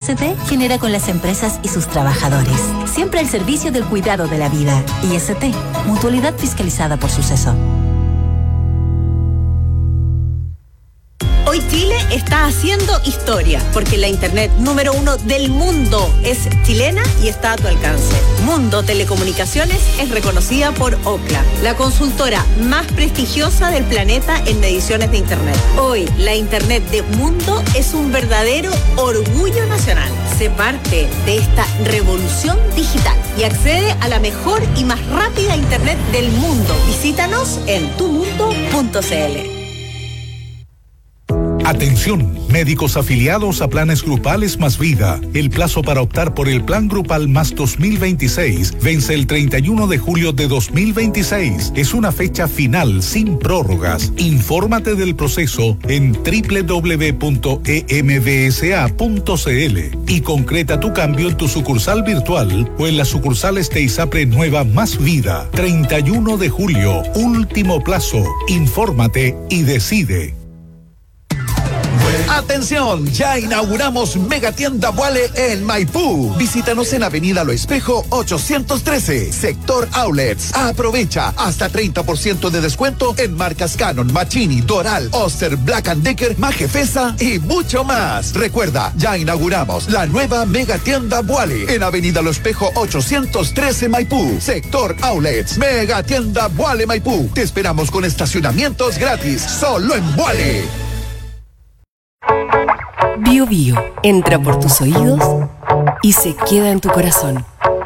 IST genera con las empresas y sus trabajadores. Siempre al servicio del cuidado de la vida. IST, Mutualidad fiscalizada por Suceso. Hoy Chile está haciendo historia, porque la internet número 1 del mundo es chilena y está a tu alcance. Mundo Telecomunicaciones es reconocida por Ookla, la consultora más prestigiosa del planeta en mediciones de internet. Hoy, la internet de Mundo es un verdadero orgullo nacional. Sé parte de esta revolución digital y accede a la mejor y más rápida internet del mundo. Visítanos en tumundo.cl. Atención, médicos afiliados a planes grupales más vida. El plazo para optar por el plan grupal más 2026 vence el 31 de julio de 2026. Es una fecha final sin prórrogas. Infórmate del proceso en www.emdsa.cl y concreta tu cambio en tu sucursal virtual o en las sucursales de ISAPRE Nueva Más Vida. 31 de julio, último plazo. Infórmate y decide. ¡Atención! Ya inauguramos Megatienda Vuale en Maipú. Visítanos en Avenida Lo Espejo 813, Sector Outlets. Aprovecha hasta 30% de descuento en marcas Canon, Machini, Doral, Oster, Black & Decker, Majefesa y mucho más. Recuerda, ya inauguramos la nueva Megatienda Vuale en Avenida Lo Espejo 813, Maipú, Sector Outlets. Megatienda Vuale Maipú. Te esperamos con estacionamientos gratis, solo en Vuale. Bio Bio entra por tus oídos y se queda en tu corazón.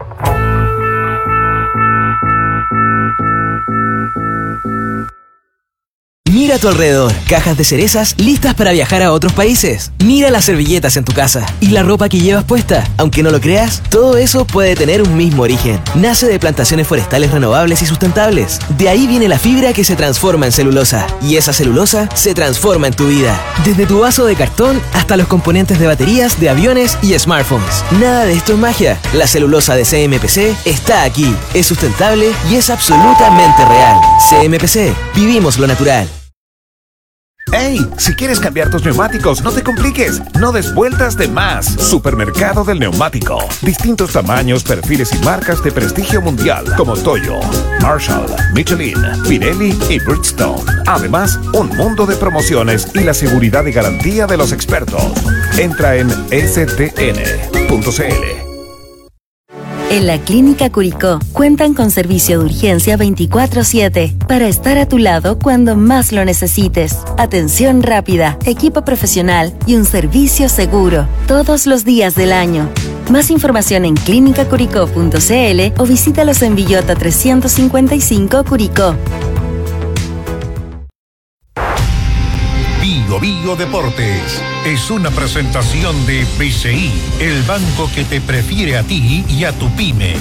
Mira a tu alrededor, cajas de cerezas listas para viajar a otros países. Mira las servilletas en tu casa y la ropa que llevas puesta. Aunque no lo creas, todo eso puede tener un mismo origen. Nace de plantaciones forestales renovables y sustentables. De ahí viene la fibra que se transforma en celulosa. Y esa celulosa se transforma en tu vida. Desde tu vaso de cartón hasta los componentes de baterías, de aviones y smartphones. Nada de esto es magia. La celulosa de CMPC está aquí. Es sustentable y es absolutamente real. CMPC. Vivimos lo natural. ¡Hey! Si quieres cambiar tus neumáticos, no te compliques. No des vueltas de más. Supermercado del Neumático. Distintos tamaños, perfiles y marcas de prestigio mundial como Toyo, Marshall, Michelin, Pirelli y Bridgestone. Además, un mundo de promociones y la seguridad y garantía de los expertos. Entra en stn.cl. En la Clínica Curicó cuentan con servicio de urgencia 24/7 para estar a tu lado cuando más lo necesites. Atención rápida, equipo profesional y un servicio seguro todos los días del año. Más información en clinicacuricó.cl o visítalos en Villota 355 Curicó. Bio Bio Deportes es una presentación de BCI, el banco que te prefiere a ti y a tu pyme.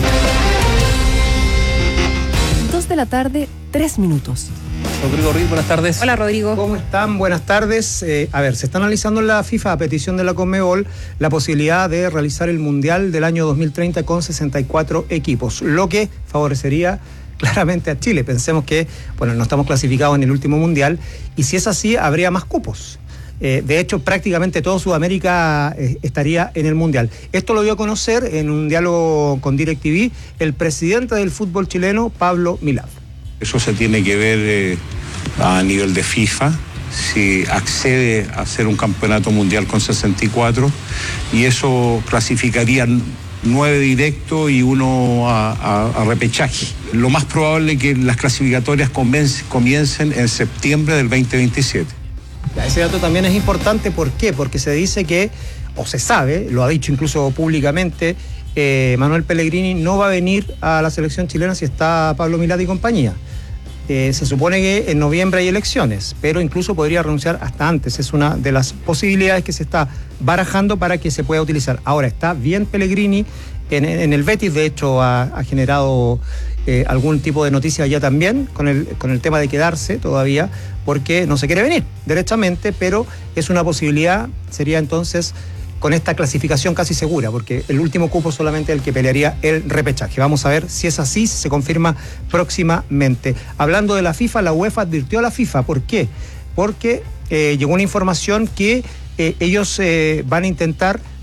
2:03 p.m. Rodrigo Ruiz, buenas tardes. Hola, Rodrigo. ¿Cómo están? Buenas tardes. Se está analizando en la FIFA, a petición de la Conmebol, la posibilidad de realizar el Mundial del año 2030 con 64 equipos, lo que favorecería claramente a Chile. Pensemos que, no estamos clasificados en el último Mundial, y si es así, habría más cupos. De hecho, prácticamente toda Sudamérica estaría en el Mundial. Esto lo dio a conocer en un diálogo con DirecTV el presidente del fútbol chileno, Pablo Milad. Eso se tiene que ver a nivel de FIFA, si accede a hacer un campeonato mundial con 64, y eso clasificaría 9 directos y 1 a repechaje. Lo más probable es que las clasificatorias comiencen en septiembre del 2027. Ese dato también es importante. ¿Por qué? Porque se dice que, o se sabe, lo ha dicho incluso públicamente, Manuel Pellegrini no va a venir a la selección chilena si está Pablo Milad y compañía. Se supone que en noviembre hay elecciones, pero incluso podría renunciar hasta antes. Es una de las posibilidades que se está barajando para que se pueda utilizar. Ahora, está bien Pellegrini en el Betis, de hecho ha generado algún tipo de noticia ya también con el tema de quedarse todavía, porque no se quiere venir derechamente, pero es una posibilidad. Sería entonces con esta clasificación casi segura, porque el último cupo solamente el que pelearía el repechaje. Vamos a ver si es así, si se confirma próximamente. Hablando de la FIFA, la UEFA advirtió a la FIFA. ¿Por qué? Porque llegó una información que ellos van a intentar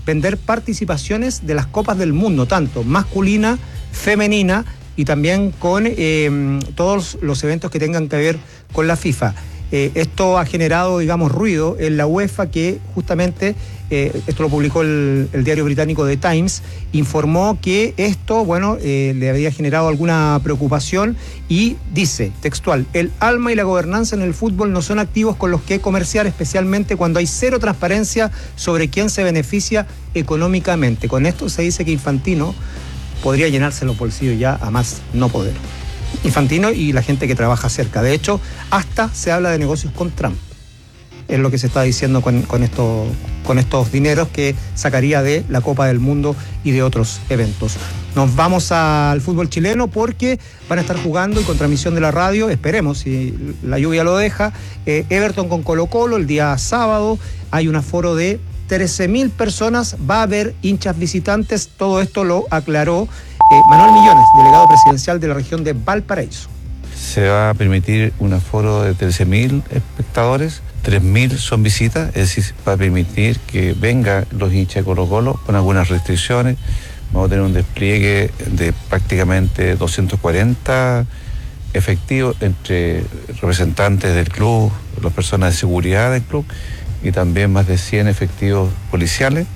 vender participaciones de las Copas del Mundo, tanto masculina, femenina y también con todos los eventos que tengan que ver con la FIFA. Esto ha generado, digamos, ruido en la UEFA, que justamente, esto lo publicó el diario británico The Times, informó que esto, le había generado alguna preocupación y dice, textual, el alma y la gobernanza en el fútbol no son activos con los que comerciar, especialmente cuando hay cero transparencia sobre quién se beneficia económicamente. Con esto se dice que Infantino podría llenarse los bolsillos ya a más no poder. Infantino y la gente que trabaja cerca. De hecho, hasta se habla de negocios con Trump. Es lo que se está diciendo con estos dineros que sacaría de la Copa del Mundo y de otros eventos. Nos vamos al fútbol chileno porque van a estar jugando y con transmisión de la radio, esperemos, si la lluvia lo deja, Everton con Colo-Colo el día sábado. Hay un aforo de 13.000 personas, va a haber hinchas visitantes. Todo esto lo aclaró Manuel Millones, delegado presidencial de la región de Valparaíso. Se va a permitir un aforo de 13.000 espectadores, 3.000 son visitas, es decir, va a permitir que vengan los hinchas de Colo-Colo con algunas restricciones. Vamos a tener un despliegue de prácticamente 240 efectivos entre representantes del club, las personas de seguridad del club y también más de 100 efectivos policiales.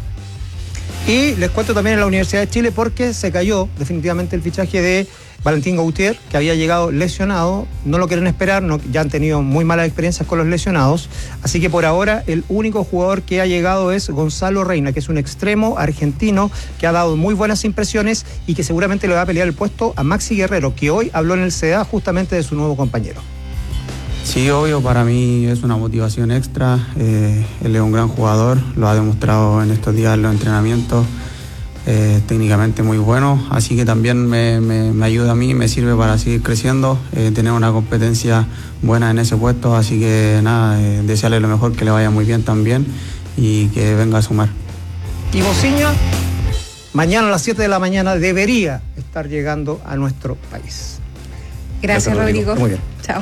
Y les cuento también en la Universidad de Chile porque se cayó definitivamente el fichaje de Valentín Gautier, que había llegado lesionado. No lo quieren esperar, ya han tenido muy malas experiencias con los lesionados. Así que por ahora el único jugador que ha llegado es Gonzalo Reina, que es un extremo argentino que ha dado muy buenas impresiones y que seguramente le va a pelear el puesto a Maxi Guerrero, que hoy habló en el CDA justamente de su nuevo compañero. Sí, obvio, para mí es una motivación extra. Él es un gran jugador, lo ha demostrado en estos días en los entrenamientos, técnicamente muy bueno, así que también me ayuda a mí, me sirve para seguir creciendo, tener una competencia buena en ese puesto, así que nada, desearle lo mejor, que le vaya muy bien también y que venga a sumar. Y Mociña, mañana a las 7 de la mañana debería estar llegando a nuestro país. Gracias, Rodrigo. Muy bien. Chao.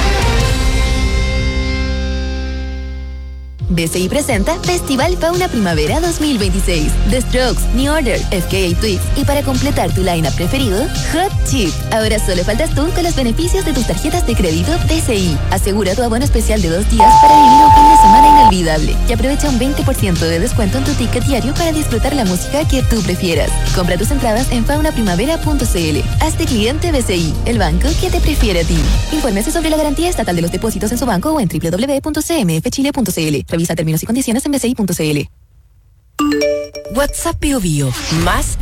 BCI presenta Festival Fauna Primavera 2026. The Strokes, New Order, FKA Twigs y para completar tu lineup preferido, Hot Chip. Ahora solo faltas tú con los beneficios de tus tarjetas de crédito BCI. Asegura tu abono especial de 2 días para vivir un fin de semana inolvidable y aprovecha un 20% de descuento en tu ticket diario para disfrutar la música que tú prefieras. Compra tus entradas en faunaprimavera.cl. Hazte cliente BCI, el banco que te prefiere a ti. Infórmese sobre la garantía estatal de los depósitos en su banco o en www.cmfchile.cl. Revisa términos y condiciones en bci.cl. WhatsApp Bio más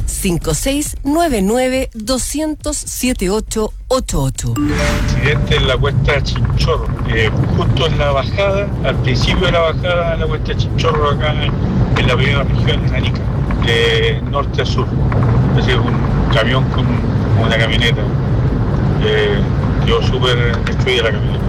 5699-200-7888. Accidente en la cuesta Chinchorro, justo en la bajada, al principio de la bajada de la cuesta Chinchorro, acá en la primera región, en Arica, de norte a sur. Es decir, un camión con una camioneta. Quedó súper destruida la camioneta.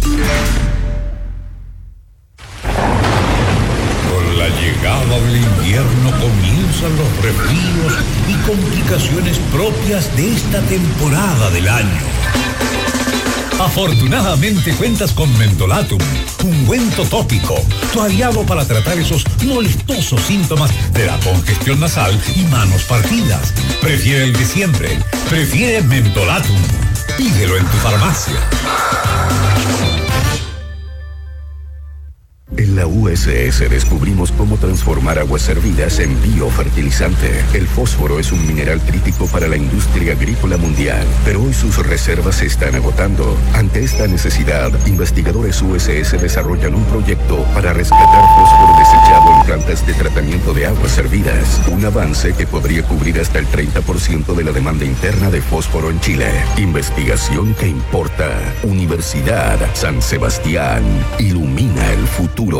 Con la llegada del invierno comienzan los resfríos y complicaciones propias de esta temporada del año. Afortunadamente cuentas con Mentolatum, ungüento tópico, tu aliado para tratar esos molestosos síntomas de la congestión nasal y manos partidas. Prefiere el de siempre, prefiere Mentolatum. Pídelo en tu farmacia. En la USS descubrimos cómo transformar aguas servidas en biofertilizante. El fósforo es un mineral crítico para la industria agrícola mundial, pero hoy sus reservas se están agotando. Ante esta necesidad, investigadores USS desarrollan un proyecto para rescatar fósforo desechado en plantas de tratamiento de aguas servidas. Un avance que podría cubrir hasta el 30% de la demanda interna de fósforo en Chile. Investigación que importa. Universidad San Sebastián. Ilumina el futuro.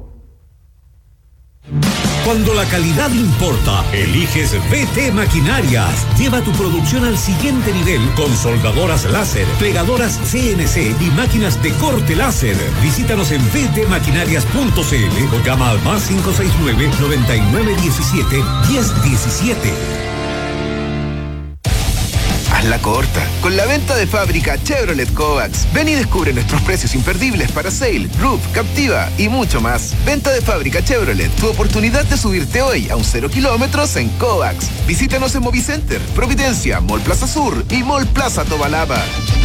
Cuando la calidad importa, eliges BT Maquinarias. Lleva tu producción al siguiente nivel con soldadoras láser, plegadoras CNC y máquinas de corte láser. Visítanos en btmaquinarias.cl o llama al más 569-9917-1017. hazla corta. Con la venta de fábrica Chevrolet Kovacs, ven y descubre nuestros precios imperdibles para Sail, Roof, Captiva y mucho más. Venta de fábrica Chevrolet, tu oportunidad de subirte hoy a un 0 kilómetros en Kovacs. Visítanos en Movicenter, Providencia, Mall Plaza Sur y Mall Plaza Tobalaba.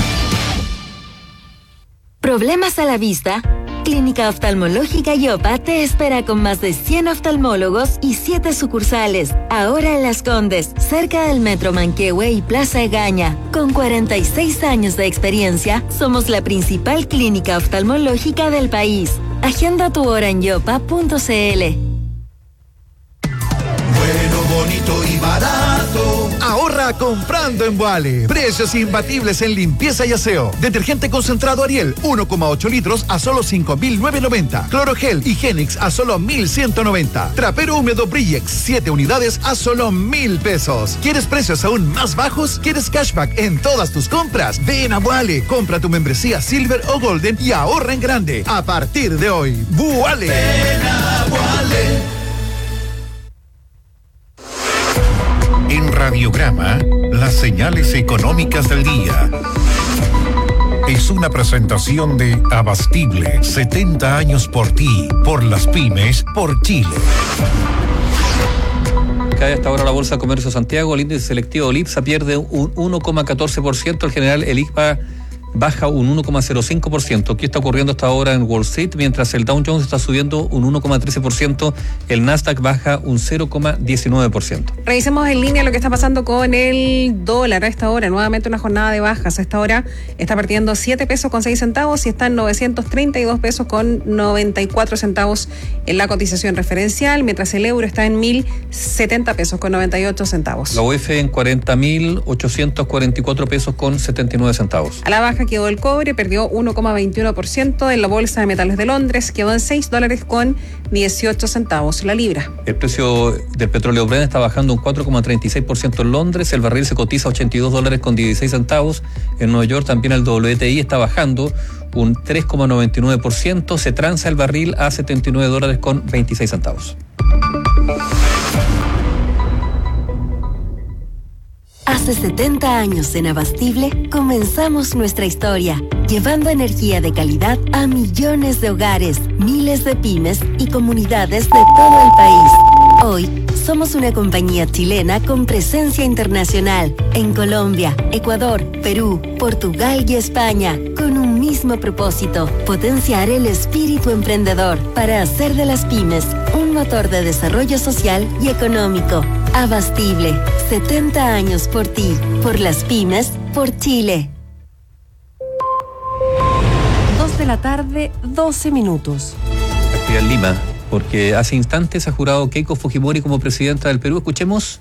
¿Problemas a la vista? Clínica Oftalmológica Yopa te espera con más de 100 oftalmólogos y 7 sucursales. Ahora en Las Condes, cerca del Metro Manquehue y Plaza Egaña. Con 46 años de experiencia, somos la principal clínica oftalmológica del país. Agenda tu hora en yopa.cl. Bueno, bonito y barato. Ahorra comprando en Wale. Precios imbatibles en limpieza y aseo. Detergente concentrado Ariel, 1,8 litros a solo 5.990. Clorogel Higienix a solo 1.190. Trapero húmedo Brillex, 7 unidades a solo 1.000 pesos. ¿Quieres precios aún más bajos? ¿Quieres cashback en todas tus compras? Ven a Wale. Compra tu membresía Silver o Golden y ahorra en grande. A partir de hoy, Wale. Ven a Wale. En Radiograma, las señales económicas del día. Es una presentación de Abastible, 70 años por ti, por las pymes, por Chile. Cae hasta ahora la Bolsa de Comercio de Santiago, el índice selectivo Lipsa pierde un 1,14%, el general el ICPA baja un 1,05%. ¿Qué está ocurriendo hasta ahora en Wall Street? Mientras el Dow Jones está subiendo un 1,13%, el Nasdaq baja un 0,19%. Revisemos en línea lo que está pasando con el dólar a esta hora. Nuevamente una jornada de bajas. A esta hora está perdiendo 7 pesos con 6 centavos y está en 932 pesos con 94 centavos en la cotización referencial, mientras el euro está en 1.070 pesos con 98 centavos. La UF en 40.844 pesos con 79 centavos. A la baja quedó el cobre, perdió 1,21%. En la Bolsa de Metales de Londres quedó en $6 con 18 centavos la libra. El precio del petróleo Brent está bajando un 4,36% en Londres. El barril se cotiza a $82 con 16 centavos. En Nueva York también el WTI está bajando un 3,99%. Se transa el barril a $79 con 26 centavos. Hace 70 años en Abastible comenzamos nuestra historia, llevando energía de calidad a millones de hogares, miles de pymes y comunidades de todo el país. Hoy somos una compañía chilena con presencia internacional en Colombia, Ecuador, Perú, Portugal y España, con un mismo propósito: potenciar el espíritu emprendedor para hacer de las pymes un motor de desarrollo social y económico. Abastible, 70 años por ti, por las pymes, por Chile. 2 de la tarde, 12 minutos. Aquí en Lima, porque hace instantes ha jurado Keiko Fujimori como presidenta del Perú. Escuchemos.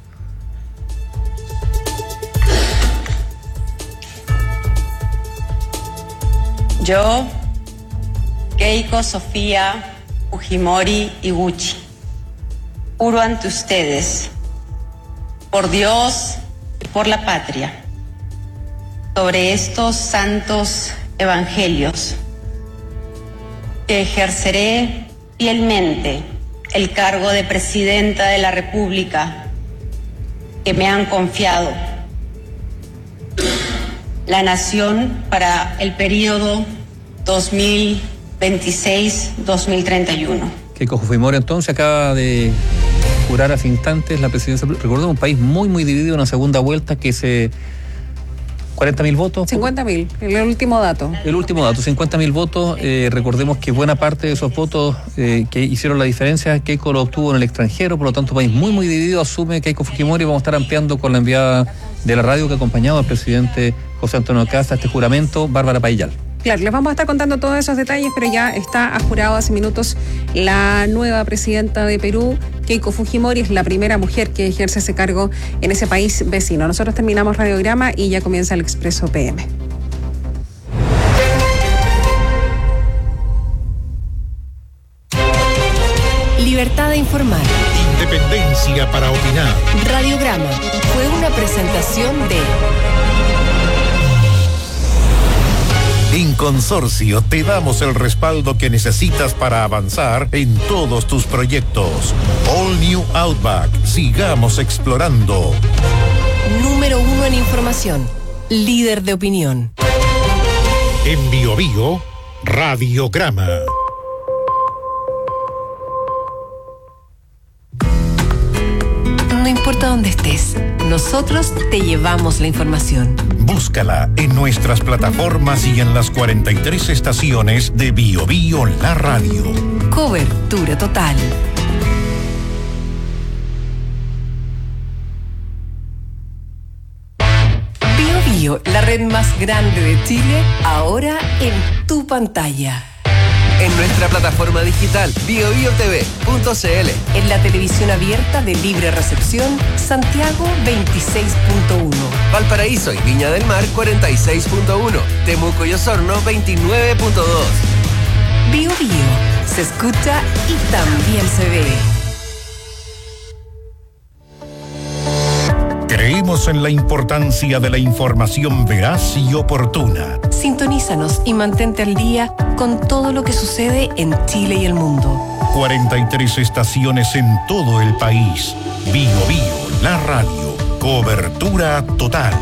Yo, Keiko Sofía Fujimori Iguchi, juro ante ustedes, por Dios y por la patria, sobre estos santos evangelios, que ejerceré fielmente el cargo de presidenta de la República que me han confiado la nación para el periodo 2026-2031. Keiko Fujimori entonces acaba de jurar hace instantes la presidencia. Recordemos, un país muy, muy dividido, una segunda vuelta que se... 40.000 votos. 50.000, el último dato. El último dato, 50.000 votos. Recordemos que buena parte de esos votos que hicieron la diferencia, Keiko lo obtuvo en el extranjero, por lo tanto, país muy, muy dividido, asume Keiko Fujimori. Vamos a estar ampliando con la enviada de la radio que ha acompañado al presidente José Antonio Cast a este juramento, Bárbara Paillal. Claro, les vamos a estar contando todos esos detalles, pero ya está jurado hace minutos la nueva presidenta de Perú, Keiko Fujimori. Es la primera mujer que ejerce ese cargo en ese país vecino. Nosotros terminamos Radiograma y ya comienza el Expreso PM. Libertad de informar. Independencia para opinar. Radiograma fue una presentación de... En Consorcio te damos el respaldo que necesitas para avanzar en todos tus proyectos. All New Outback. Sigamos explorando. Número 1 en información. líder de opinión. En Bio Bio, Radiograma. No importa dónde estés, nosotros te llevamos la información. Búscala en nuestras plataformas y en las 43 estaciones de Bio Bio La Radio. Cobertura total. Bio Bio, la red más grande de Chile, ahora en tu pantalla. En nuestra plataforma digital biobiotv.cl. En la televisión abierta de libre recepción, Santiago 26.1. Valparaíso y Viña del Mar 46.1. Temuco y Osorno 29.2. Bio Bio, se escucha y también se ve. Creemos en la importancia de la información veraz y oportuna. Sintonízanos y mantente al día con todo lo que sucede en Chile y el mundo. 43 estaciones en todo el país. Bio Bio, la radio. Cobertura total.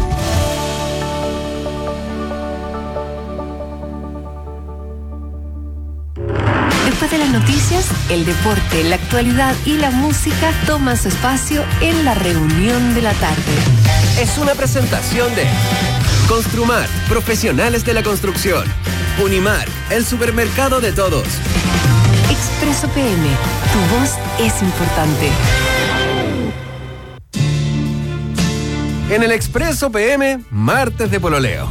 Después de las noticias, el deporte, la actualidad y la música toman su espacio en la reunión de la tarde. Es una presentación de Construmar, profesionales de la construcción. Unimar, el supermercado de todos. Expreso PM, tu voz es importante. En el Expreso PM, martes de pololeo.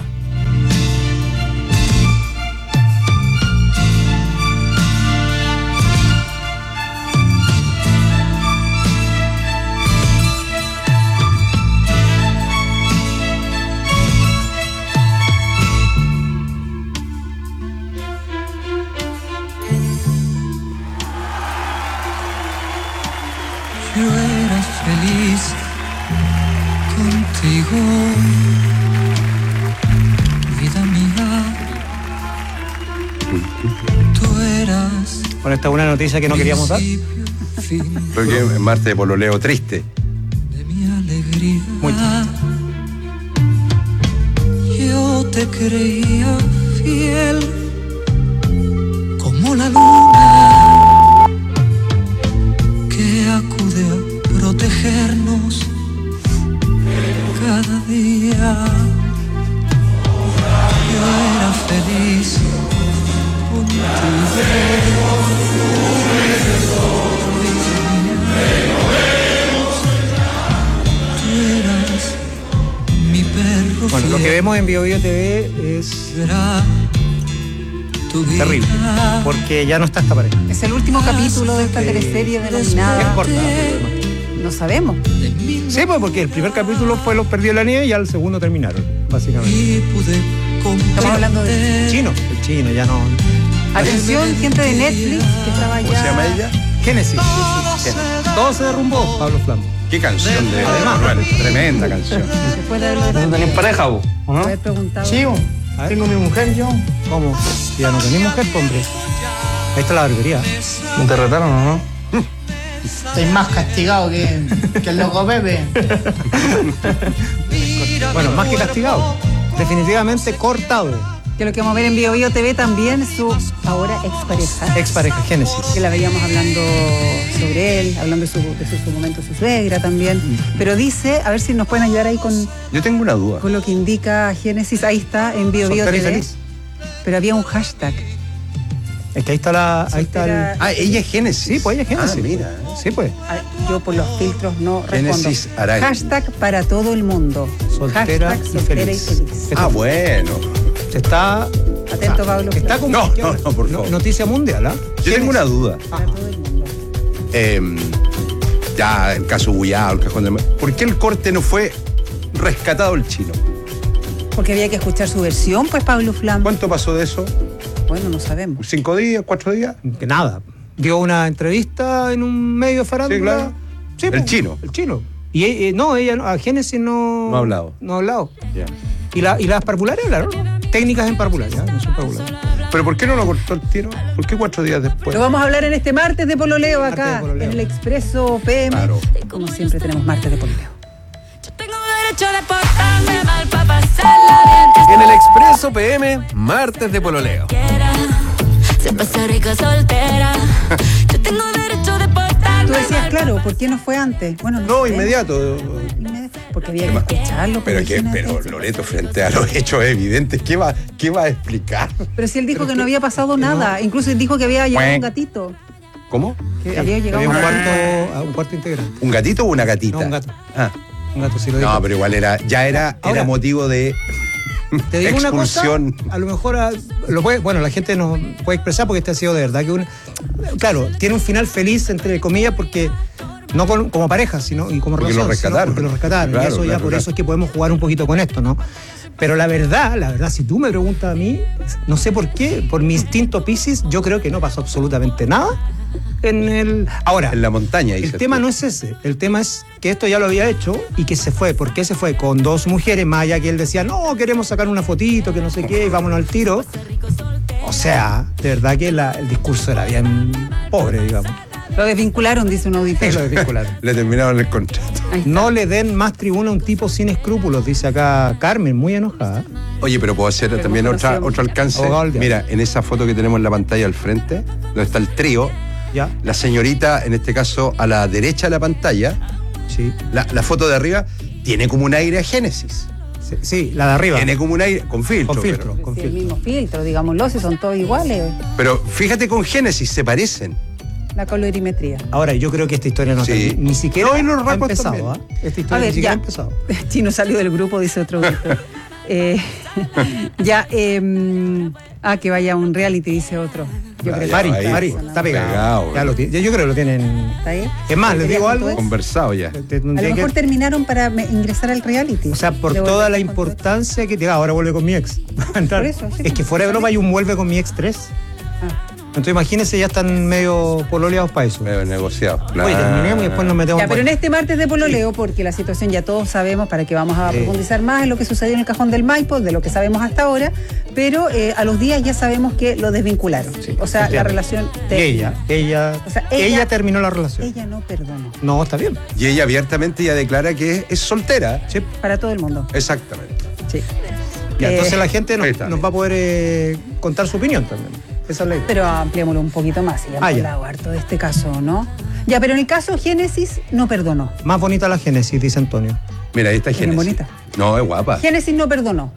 Yo era feliz contigo, vida mía. Tú eras. Bueno, esta es una noticia que no queríamos dar. Porque es martes de pololeo triste. De mi alegría. Muy triste. Yo te creía fiel como la luna que acude a protegernos cada día. Yo era feliz contigo. Bueno, lo que vemos en Bio Bio TV es terrible, porque ya no está esta pareja. Es el último capítulo de esta teleserie denominada. Es corta. No sabemos. Sí, pues porque el primer capítulo fue Los Perdidos en la Nieve y al segundo terminaron, básicamente. Estamos hablando de El chino, ya no. Atención, gente de Netflix que estaba allá. ¿Cómo se llama ella? Génesis. Todo se derrumbó, Pablo Flam. Qué canción de Manuel, tremenda canción. Después de haberlo ¿No tenés pareja vos? ¿O no? haber preguntado. Sí, tengo mi mujer yo. ¿Cómo? Ya no tenés mujer, hombre. Ahí está la barbería. ¿No te retaron o no? Estoy más castigado que el loco Pepe. Bueno, más que castigado. Definitivamente cortado. Que lo que vamos a ver en Bio Bio TV también su ahora expareja. Expareja, Génesis. Que la veíamos hablando sobre él, hablando de su momento, su suegra también. Pero dice, a ver si nos pueden ayudar ahí con Yo tengo una duda. lo que indica Génesis. Ahí está, en Bio Bio Soltera y TV. feliz. Pero había un hashtag. Es que ahí está Soltera. ella es Génesis. Sí, pues ella es Génesis. Ah, mira. Sí, pues. Yo por los filtros no Génesis respondo. Araya. Hashtag para todo el mundo. Soltera Hashtag y soltera feliz. Ah, bueno. Está. Atento, Pablo. Está como. No, por favor. Noticia mundial, ¿ah? Yo tengo una duda. Para todo el mundo. Ya, el caso Bullado, el cajón de... ¿Por qué el corte no fue rescatado el chino? Porque había que escuchar su versión, pues, Pablo Flam. ¿Cuánto pasó de eso? Bueno, no sabemos. 5 días, 4 días? Que nada. Dio una entrevista en un medio de farándula. Sí, claro. Sí, El pues, chino. El chino. Y no, ella a Génesis no. No ha hablado. No ha hablado. Ya. Y las parvularias hablaron, ¿no? Técnicas en parvularia, no son parvularias. ¿Pero por qué no lo cortó el tiro? ¿Por qué 4 días después? Lo vamos a hablar en este martes de pololeo acá, Martes de pololeo. en el Expreso PM. Claro. Como siempre tenemos martes de pololeo. Tengo ganas derecho de portarme mal para pasarla bien. En el Expreso PM, martes de pololeo. Se pasa rica soltera. Yo tengo derecho de portarme. Tú decías, claro, ¿por qué no fue antes? Bueno, No, inmediato. Porque había que escucharlo. Pero Loreto, frente a los hechos evidentes, ¿qué va a explicar? Pero si él dijo que no había pasado nada, incluso él dijo que había llegado un gatito. ¿Cómo? Que había llegado un cuarto integrante. ¿Un gatito o una gatita? No, un gato. Ah. Un gato, sí lo dijo. No, pero igual era motivo de te digo expulsión. Una cosa, a lo mejor la gente nos puede expresar porque este ha sido de verdad que claro, tiene un final feliz entre comillas porque no como pareja, sino y como porque relación, lo rescataron. Porque lo rescataron. Claro, y eso por eso es que podemos jugar un poquito con esto, ¿no? Pero la verdad, si tú me preguntas a mí, no sé por qué, por mi instinto Piscis, yo creo que no pasó absolutamente nada Ahora, en la montaña. El tema no es ese. El tema es que esto ya lo había hecho y que se fue. ¿Por qué se fue? Con 2 mujeres, más allá que él decía, no, queremos sacar una fotito, que no sé qué, y vámonos al tiro. O sea, de verdad que el discurso era bien pobre, digamos. Lo desvincularon, dice un auditor. Lo desvincularon. Le terminaron el contrato. No le den más tribuna a un tipo sin escrúpulos, dice acá Carmen, muy enojada. Oye, pero puedo hacer también otro alcance. Mira, en esa foto que tenemos en la pantalla al frente, donde está el trío, ¿ya? La señorita, en este caso, a la derecha de la pantalla, sí. La foto de arriba, tiene como un aire a Génesis. Sí, la de arriba. Tiene como un aire, con filtro. Con filtro. El mismo filtro, digámoslo, si son todos iguales. Pero fíjate con Génesis, se parecen. La colorimetría. Ahora, yo creo que esta historia no ni siquiera ha empezado. Esta historia ni siquiera ha empezado. Chino salió del grupo, dice otro grupo. Que vaya a un reality, dice otro. Yo creo que Mari, está pegado. Ya lo tiene, yo creo que lo tienen. ¿Está ahí? Es más, les digo algo. Conversado ya. A lo mejor terminaron para ingresar al reality. O sea, por toda la importancia que tiene. Ahora vuelve con mi ex. Por eso, sí, es que fuera de broma hay un vuelve con mi ex 3. Entonces imagínense, ya están medio pololeados para eso. Medio negociados. Claro. Oye, terminemos y después nos metemos. Ya, pero en este martes de pololeo, porque la situación ya todos sabemos, para que vamos a profundizar más en lo que sucedió en el Cajón del Maipo, de lo que sabemos hasta ahora, pero a los días ya sabemos que lo desvincularon. Sí, o sea, la relación... Ella terminó la relación. Ella no perdonó. No, está bien. Y ella abiertamente ya declara que es soltera. Sí. Para todo el mundo. Exactamente. Sí. Ya, entonces la gente nos va a poder contar su opinión también. Esa es la idea. Pero ampliémoslo un poquito más, y hemos hablado harto de este caso, ¿no? Ya, pero en el caso Génesis no perdonó. Más bonita la Génesis, dice Antonio. Mira, ahí está Génesis. Es bonita. No, es guapa. Génesis no perdonó.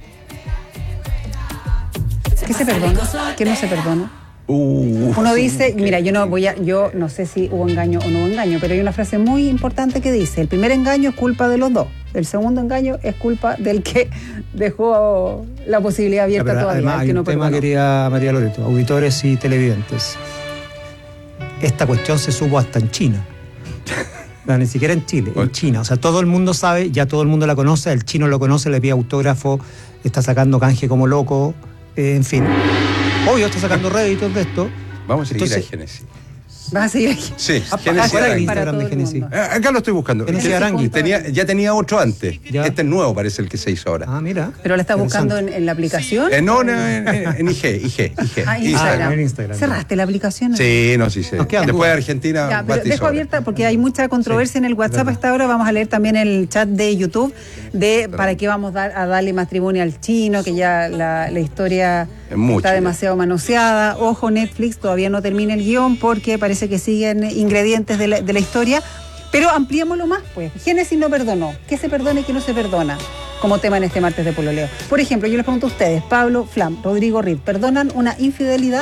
¿Qué se perdona? ¿Qué no se perdona? Uno dice, mira, yo no sé si hubo engaño o no hubo engaño, pero hay una frase muy importante que dice: el primer engaño es culpa de los dos, el segundo engaño es culpa del que dejó la posibilidad abierta todavía. Además, hay un tema, querida María Loreto, auditores y televidentes. Esta cuestión se supo hasta en China. No, ni siquiera en Chile, en China. O sea, todo el mundo sabe, ya todo el mundo la conoce, el chino lo conoce, le pide autógrafo, está sacando canje como loco, en fin. Obvio, está sacando réditos de esto. Vamos a seguir a Génesis. ¿Vas a seguir aquí? Sí, Génesis el Instagram de Génesis. Acá lo estoy buscando. Génesis Arangui. Ya tenía otro antes. Ya. Este es nuevo, parece el que se hizo ahora. Ah, mira. ¿Pero la estás buscando en la aplicación? No, en IG. Instagram. En Instagram. ¿Cerraste la aplicación? Sí, no, sí. Después de Argentina. Ya, pero dejo abierta porque hay mucha controversia en el WhatsApp hasta ahora. Vamos a leer también el chat de YouTube para qué vamos a darle matrimonio al chino, que ya la historia está demasiado manoseada. Ojo, Netflix todavía no termina el guión porque parece que siguen ingredientes de la historia, pero ampliémoslo más, pues. Génesis no perdonó. ¿Qué se perdona y qué no se perdona? Como tema en este martes de pololeo. Por ejemplo, yo les pregunto a ustedes, Pablo Flam, Rodrigo Reed, ¿perdonan una infidelidad?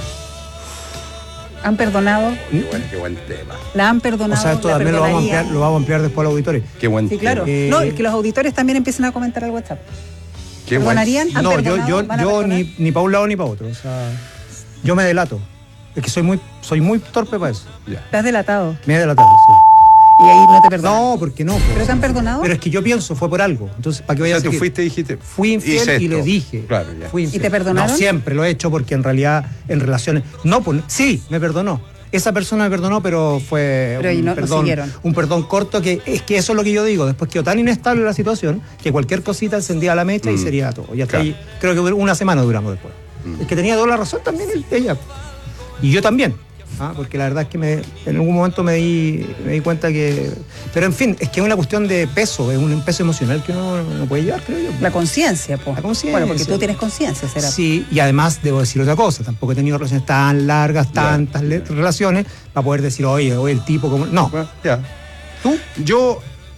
¿Han perdonado? Qué buen tema. ¿La han perdonado? O sea, esto también lo vamos a ampliar después al auditorio. Qué buen tema. Sí, claro. No, es que los auditores también empiecen a comentar al WhatsApp. ¿Perdonarían? No, yo ni para un lado ni para otro. O sea, yo me delato. Es que soy muy torpe para eso. ¿Te has delatado? Me he delatado, sí. ¿Y ahí no te perdonan? No, porque no. ¿Pero te han perdonado? Pero es que yo pienso, fue por algo. Entonces, ¿para qué voy a decir? Tú fuiste y dijiste... Fui infiel y le dije. Claro, ya. Fui infiel. ¿Y te perdonaron? No, siempre lo he hecho porque en realidad, en relaciones... No, pues, sí, me perdonó. Esa persona me perdonó, pero fue un perdón corto, que es que eso es lo que yo digo. Después quedó tan inestable la situación que cualquier cosita encendía la mecha y sería todo. Y hasta ahí, creo que una semana duramos después. Es que tenía toda la razón también ella. Y yo también. Porque la verdad es que en algún momento me di cuenta que... Pero en fin, es que es una cuestión de peso, es un peso emocional que uno no puede llevar, creo yo. La conciencia, pues. La conciencia. Bueno, porque tú tienes conciencia, será. Sí, y además debo decir otra cosa, tampoco he tenido relaciones tan largas, tantas relaciones, para poder decir, oye, el tipo como... No. Bueno, ya. ¿Tú? Yo...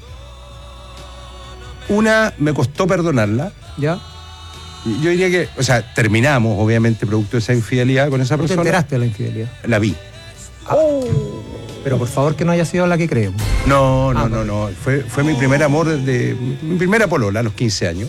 Una me costó perdonarla. Ya. Yo diría que, o sea, terminamos, obviamente, producto de esa infidelidad con esa persona. ¿Tú te enteraste de la infidelidad? La vi. Pero por favor que no haya sido la que creemos. No. Fue mi primer amor, mi primera polola a los 15 años.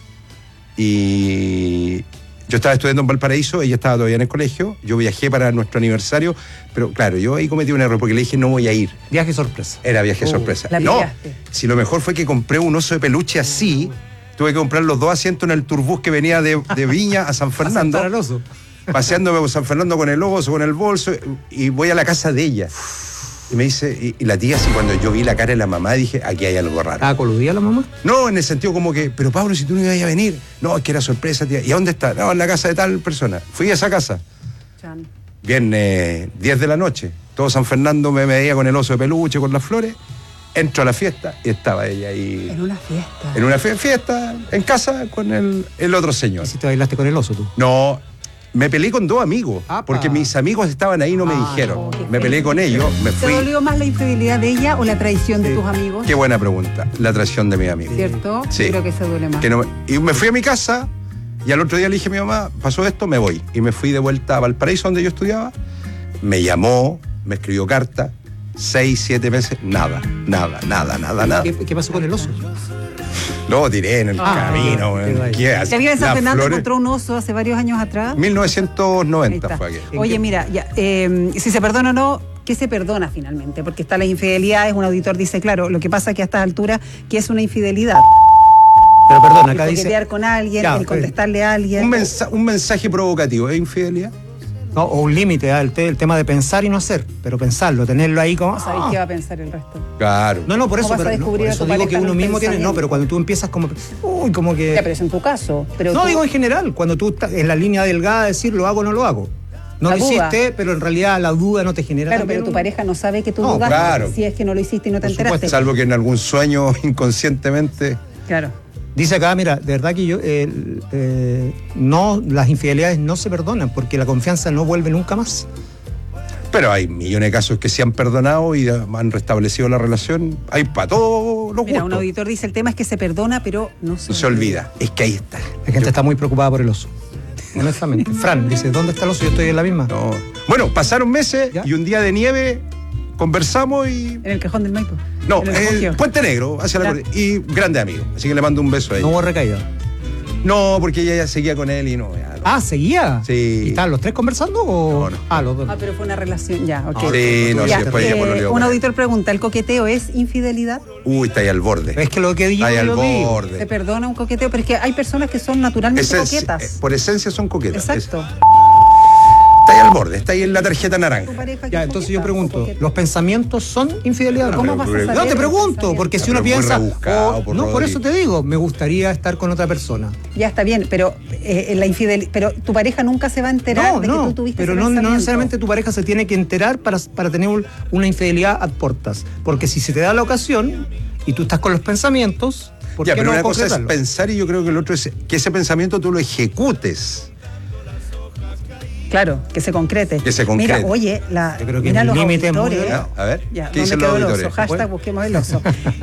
Y yo estaba estudiando en Valparaíso, ella estaba todavía en el colegio. Yo viajé para nuestro aniversario, pero claro, yo ahí cometí un error porque le dije no voy a ir. Viaje sorpresa. Era viaje sorpresa. No, si lo mejor fue que compré un oso de peluche así. Tuve que comprar los 2 asientos en el turbús que venía de Viña a San Fernando. Paseándome por San Fernando con el oso, con el bolso, y voy a la casa de ella. Y me dice, y la tía, así cuando yo vi la cara de la mamá, dije, aquí hay algo raro. ¿Estaba coludida la mamá? No, en el sentido como que, pero Pablo, si tú no ibas a venir. No, es que era sorpresa, tía. ¿Y a dónde está? No, en la casa de tal persona. Fui a esa casa. Viernes 10 de la noche. Todo San Fernando me veía con el oso de peluche, con las flores. Entro a la fiesta y estaba ella ahí. ¿En una fiesta? En una fiesta, en casa, con el otro señor. ¿Y si te bailaste con el oso tú? No, me peleé con 2 amigos. Porque mis amigos estaban ahí y no me dijeron. Me peleé con ellos, me fui. ¿Te dolió más la infidelidad de ella o la traición de tus amigos? Qué buena pregunta. La traición de mis amigos. ¿Cierto? Sí. Yo creo que se duele más. Y me fui a mi casa y al otro día le dije a mi mamá, pasó esto, me voy. Y me fui de vuelta a Valparaíso, donde yo estudiaba. Me llamó, me escribió carta. 6, 7 meses, nada. ¿Qué pasó con el oso? Lo tiré en el camino. ¿Te había en San Fernando encontró un oso hace varios años atrás? 1990 fue aquello. Oye, mira, si se perdona o no, ¿qué se perdona finalmente? Porque está la infidelidad, un auditor dice, claro, lo que pasa es que a estas alturas, ¿qué es una infidelidad? Pero perdón, acá el dice... coquetear con alguien, el contestarle a alguien. Un mensaje provocativo, ¿es infidelidad? No, o un límite, el tema de pensar y no hacer, pero pensarlo, tenerlo ahí como... No sabéis qué va a pensar el resto. Claro. No, por eso, vas a descubrir por eso digo que uno mismo tiene... No, pero cuando tú empiezas como... Uy, como que... Ya, pero es en tu caso. Pero no, digo en general, cuando tú estás en la línea delgada de decir lo hago o no lo hago. No lo hiciste, pero en realidad la duda no te genera... Claro, pero tu pareja no sabe que tú dudaste, si es que no lo hiciste y no te enteraste. Salvo que en algún sueño inconscientemente... Claro. Dice acá, mira, de verdad que yo no, las infidelidades no se perdonan porque la confianza no vuelve nunca más. Pero hay millones de casos que se han perdonado y han restablecido la relación. Hay para todos los gustos. Un auditor dice, el tema es que se perdona, pero no se olvida. Es que ahí está. La gente está muy preocupada por el oso. Honestamente. Fran dice, ¿dónde está el oso? Yo estoy en la misma. No. Bueno, pasaron meses y un día de nieve conversamos y... ¿En el cajón del Maipo? No, en Puente Negro, hacia la cordillera. Y grandes amigos. Así que le mando un beso a ella. ¿No hubo recaída? No, porque ella ya seguía con él y no. ¿Seguía? Sí. ¿Y estaban los 3 conversando o...? No. Los 2. Pero fue una relación, ya, ok. Sí, no, ya, después ella pololeó. Un auditor pregunta, ¿el coqueteo es infidelidad? Uy, está ahí al borde. Es que lo que digo está ahí al borde. Se perdona un coqueteo, pero es que hay personas que son naturalmente coquetas. Por esencia son coquetas. Exacto. Está ahí al borde, está ahí en la tarjeta naranja. Ya, entonces yo pregunto, ¿los pensamientos son infidelidad? ¿Cómo vas a saber? No, te pregunto, porque si uno piensa... no, por eso te digo, me gustaría estar con otra persona. Ya está bien, pero la infidelidad, pero tu pareja nunca se va a enterar de que tú tuviste pero no necesariamente tu pareja se tiene que enterar para tener una infidelidad ad portas. Porque si se te da la ocasión y tú estás con los pensamientos, ¿por qué pero no una cosa es concretarlo? pensar y yo creo que el otro es que ese pensamiento tú lo ejecutes. Claro, que se concrete. Que se concrete. Mira, oye, yo creo que mira los límite auditores. A ver, ya, ¿qué dicen los auditores? Hashtag busquemos el oso.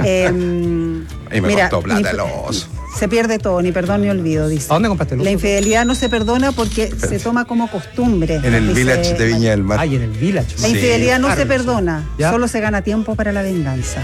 Y me costó plata el oso. Se pierde todo, ni perdón ni olvido, dice. ¿A dónde compraste el oso? La infidelidad no se perdona porque se toma como costumbre. En el Village de Viña del Mar. Ay, en el Village. La infidelidad no se perdona, solo se gana tiempo para la venganza.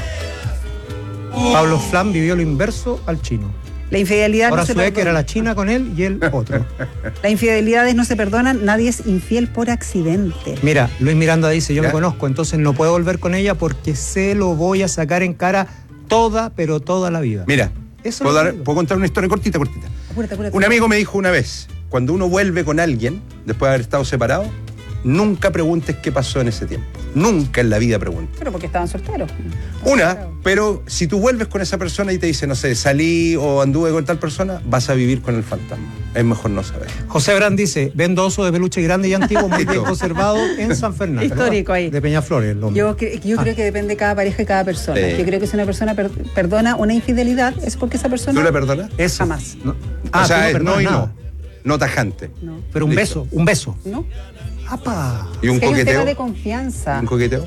Pablo Flam vivió lo inverso al chino. La infidelidad ahora no se perdona. Que era perdona. la china con él y el otro. Las infidelidades no se perdonan, nadie es infiel por accidente. Mira, Luis Miranda dice, yo me conozco, entonces no puedo volver con ella porque se lo voy a sacar en cara pero toda la vida. Mira, ¿puedo contar una historia cortita? Apúrate. Un amigo me dijo una vez, cuando uno vuelve con alguien, después de haber estado separado, nunca preguntes qué pasó en ese tiempo. Nunca en la vida preguntes. Pero porque estaban solteros. Pero si tú vuelves con esa persona y te dice, no sé, salí o anduve con tal persona, vas a vivir con el fantasma. Es mejor no saber. José Brand dice, vendo oso de peluche grande y antiguo, muy bien conservado en San Fernando. Histórico ahí. De Peñaflores. Yo creo que depende de cada pareja y cada persona. Sí. Yo creo que si una persona perdona una infidelidad, es porque esa persona... ¿Tú le perdonas? Eso. Jamás. No. O sea, es perdonas no y nada. no tajante. No. Pero un Listo. beso. ¿No? ¡Apa! ¿Y un Es que hay un coqueteo? tema de confianza. ¿Un coqueteo?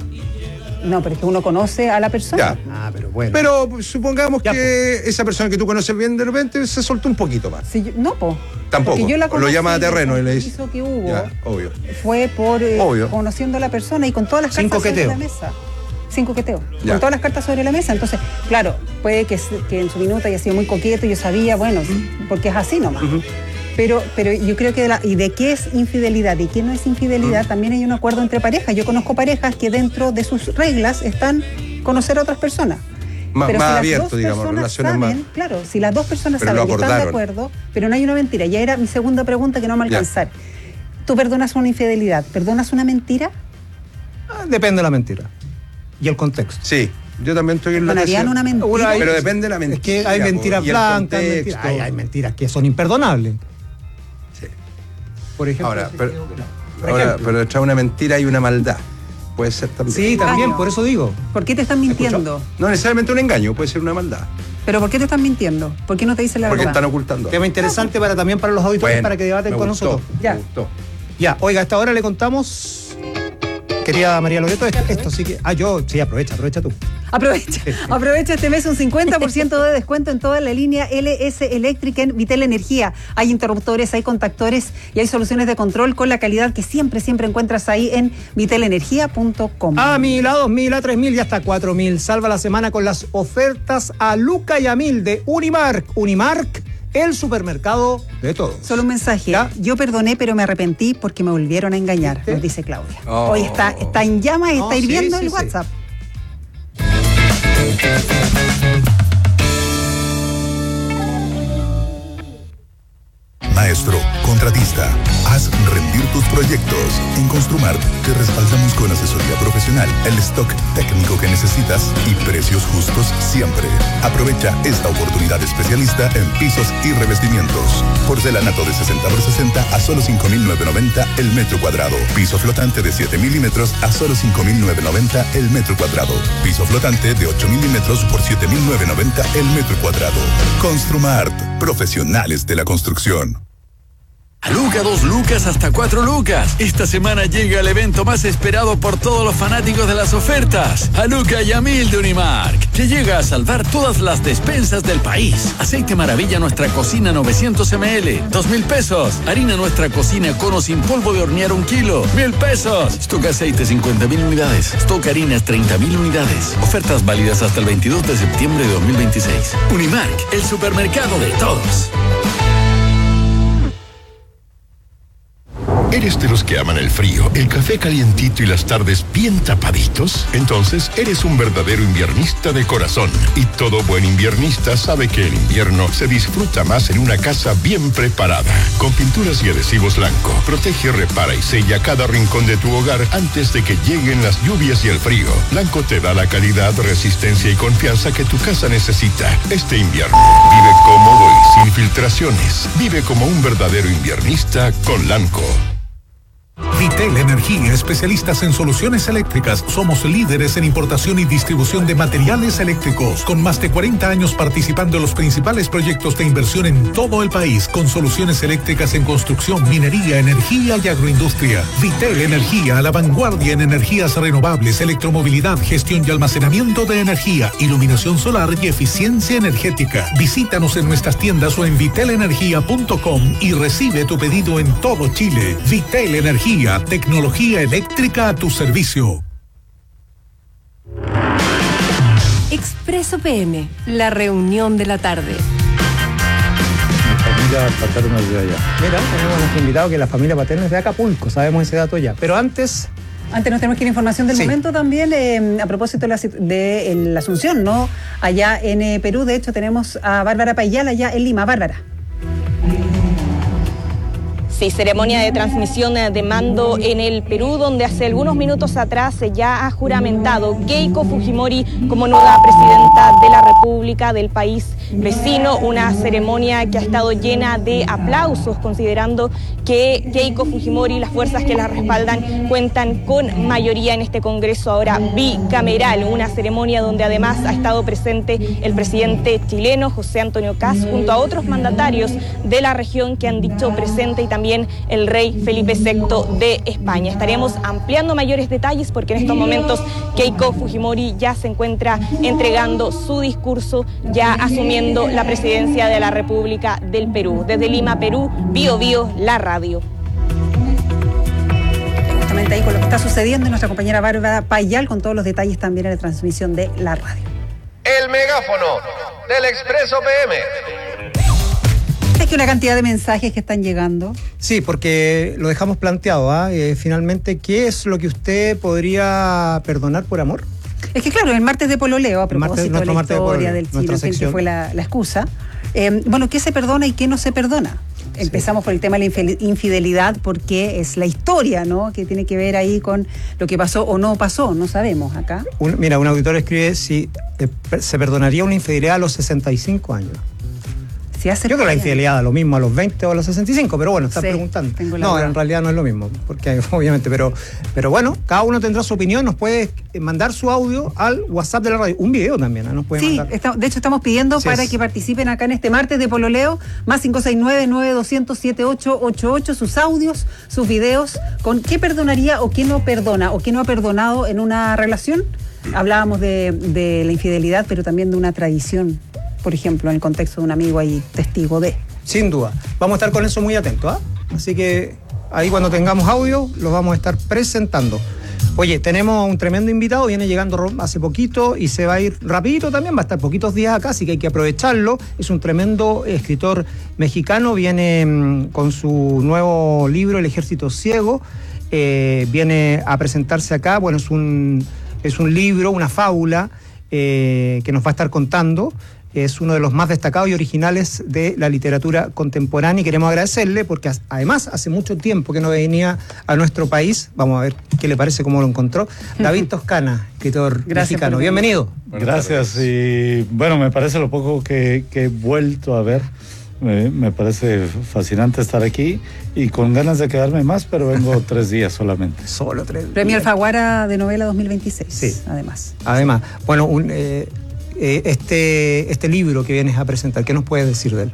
No, pero es que uno conoce a la persona. Ya. Pero bueno. Pero supongamos que esa persona que tú conoces bien de repente se soltó un poquito más. Si no, Tampoco. Porque yo la Lo conocí, llama a terreno y le dice. hizo que hubo Ya, obvio. fue por Obvio. conociendo a la persona y con todas las Sin cartas coqueteo. sobre la mesa. Sin coqueteo. Ya. Con todas las cartas sobre la mesa. Entonces, claro, puede que en su minuto haya sido muy coqueto, yo sabía, bueno, porque es así nomás. Pero yo creo que y de qué es infidelidad y qué no es infidelidad, también hay un acuerdo entre parejas. Yo conozco parejas que dentro de sus reglas están conocer a otras personas. Pero Más si las abierto, dos digamos, personas relaciones saben, más. claro, si las dos personas Pero saben lo que están de acordaron. acuerdo, pero no hay una mentira. Ya era mi segunda pregunta que no me Ya. alcanzar. ¿Tú perdonas una infidelidad? ¿Perdonas una mentira? Depende de la mentira. Y el contexto. Sí. Yo también estoy en la ¿Perdonarían tesis. una mentira? Pero depende de la mentira. Es que hay mentiras y el blancas, contexto. hay mentiras que son imperdonables. Sí. Por ejemplo, Ahora, pero detrás de una mentira hay una maldad. Puede ser también. Sí, también, por eso digo. ¿Por qué te están mintiendo? No necesariamente un engaño, puede ser una maldad. ¿Pero por qué te están mintiendo? ¿Por qué no te dicen la Porque verdad? están ocultando. Tema interesante también para los auditores, Bueno, para que debaten me con gustó, nosotros. Ya. Me gustó. Ya, oiga, a esta hora le contamos, querida María Loreto, esto sí que... aprovecha tú. Aprovecha este mes un 50% de descuento en toda la línea LS Electric en Vitel Energía. Hay interruptores, hay contactores y hay soluciones de control con la calidad que siempre encuentras ahí en vitelenergia.com. A 1000, a 2000, a 3000 y hasta 4000. Salva la semana con las ofertas a Luca y a 1000 de Unimark. Unimark, el supermercado de todos. Solo un mensaje. ¿Ya? Yo perdoné, pero me arrepentí porque me volvieron a engañar, nos dice Claudia. Hoy está en llamas, está sí, hirviendo sí, el sí. WhatsApp. Maestro, contratista, haz rendir tus proyectos. En Construmart te respaldamos con asesoría profesional, el stock técnico que necesitas y precios justos siempre. Aprovecha esta oportunidad especialista en pisos y revestimientos. Porcelanato de 60 por 60 a solo 5.990 el metro cuadrado. Piso flotante de 7 milímetros a solo 5.990 el metro cuadrado. Piso flotante de 8 milímetros por 7.990 el metro cuadrado. Construmart, profesionales de la construcción. A Luca, 2 lucas hasta 4 lucas. Esta semana llega el evento más esperado por todos los fanáticos de las ofertas. A Luca y a 1000 de Unimark, que llega a salvar todas las despensas del país. Aceite Maravilla Nuestra Cocina 900 ml, 2.000 pesos. Harina Nuestra Cocina Cono sin polvo de hornear 1 kilo, 1.000 pesos. Stock aceite 50.000 unidades. Stock harinas 30.000 unidades. Ofertas válidas hasta el 22 de septiembre de 2026. Unimark, el supermercado de todos. ¿Eres de los que aman el frío, el café calientito y las tardes bien tapaditos? Entonces, eres un verdadero inviernista de corazón. Y todo buen inviernista sabe que el invierno se disfruta más en una casa bien preparada. Con pinturas y adhesivos Lanco, protege, repara y sella cada rincón de tu hogar antes de que lleguen las lluvias y el frío. Lanco te da la calidad, resistencia y confianza que tu casa necesita. Este invierno, vive cómodo y sin filtraciones. Vive como un verdadero inviernista con Lanco. Vitel Energía, especialistas en soluciones eléctricas. Somos líderes en importación y distribución de materiales eléctricos, con más de 40 años participando en los principales proyectos de inversión en todo el país, con soluciones eléctricas en construcción, minería, energía y agroindustria. Vitel Energía, a la vanguardia en energías renovables, electromovilidad, gestión y almacenamiento de energía, iluminación solar y eficiencia energética. Visítanos en nuestras tiendas o en vitelenergia.com y recibe tu pedido en todo Chile. Vitel Energía, tecnología eléctrica a tu servicio. Expreso PM, la reunión de la tarde. Familia paterna es de allá. Mira, tenemos a nuestro invitado que la familia paterna es de Acapulco, sabemos ese dato ya. Pero antes nos tenemos que ir a información del momento también, a propósito de la Asunción, ¿no? Allá en Perú, de hecho, tenemos a Bárbara Payala allá en Lima. Bárbara. Sí, ceremonia de transmisión de mando en el Perú, donde hace algunos minutos atrás ya ha juramentado Keiko Fujimori como nueva presidenta de la República del país vecino. Una ceremonia que ha estado llena de aplausos, considerando que Keiko Fujimori y las fuerzas que la respaldan cuentan con mayoría en este Congreso ahora bicameral. Una ceremonia donde además ha estado presente el presidente chileno José Antonio Kast, junto a otros mandatarios de la región que han dicho presente, y también el rey Felipe VI de España. Estaremos ampliando mayores detalles porque en estos momentos Keiko Fujimori ya se encuentra entregando su discurso, ya asumiendo la presidencia de la República del Perú. Desde Lima, Perú, Bio Bio, la radio. Justamente ahí con lo que está sucediendo, y nuestra compañera Bárbara Payal con todos los detalles también en la transmisión de la radio. El megáfono del Expreso PM. Es que una cantidad de mensajes que están llegando. Sí, porque lo dejamos planteado, finalmente, ¿qué es lo que usted podría perdonar por amor? Es que claro, el martes de pololeo, a propósito de la historia del Chile, que fue la excusa, bueno, ¿qué se perdona y qué no se perdona? Empezamos por el tema de la infidelidad, porque es la historia, ¿no?, que tiene que ver ahí con lo que pasó o no pasó, no sabemos acá. Un auditor escribe si se perdonaría una infidelidad a los 65 años. Yo creo que la infidelidad da lo mismo a los 20 o a los 65, pero bueno, estás preguntando. No, en realidad no es lo mismo, porque obviamente, pero bueno, cada uno tendrá su opinión. Nos puede mandar su audio al WhatsApp de la radio, un video también, nos puede mandar. De hecho estamos pidiendo para que participen acá en este martes de pololeo, más 569-9200-7888, sus audios, sus videos, con qué perdonaría o qué no perdona, o qué no ha perdonado en una relación. Hablábamos de la infidelidad, pero también de una traición, por ejemplo, en el contexto de un amigo ahí testigo de. Sin duda. Vamos a estar con eso muy atentos, Así que ahí cuando tengamos audio los vamos a estar presentando. Oye, tenemos un tremendo invitado, viene llegando hace poquito y se va a ir rapidito también, va a estar poquitos días acá, así que hay que aprovecharlo. Es un tremendo escritor mexicano, viene con su nuevo libro, El Ejército Ciego, viene a presentarse acá. Bueno, es un libro, una fábula que nos va a estar contando. Es uno de los más destacados y originales de la literatura contemporánea, y queremos agradecerle porque además hace mucho tiempo que no venía a nuestro país. Vamos a ver qué le parece, cómo lo encontró. David Toscana, escritor mexicano. Bienvenido. Gracias. Y bueno, me parece lo poco que he vuelto a ver. Me parece fascinante estar aquí y con ganas de quedarme más, pero vengo 3 días solamente. Solo 3 días. Premio Alfaguara de novela 2026. Sí. Además, bueno, este libro que vienes a presentar, ¿qué nos puedes decir de él?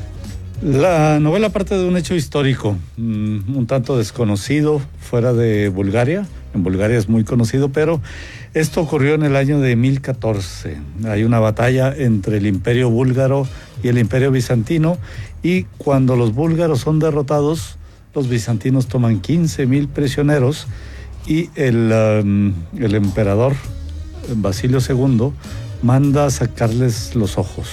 La novela parte de un hecho histórico, un tanto desconocido fuera de Bulgaria. En Bulgaria es muy conocido, pero esto ocurrió en el año de 1014. Hay una batalla entre el Imperio búlgaro y el Imperio bizantino, y cuando los búlgaros son derrotados, los bizantinos toman 15,000 prisioneros, y el emperador Basilio II manda sacarles los ojos,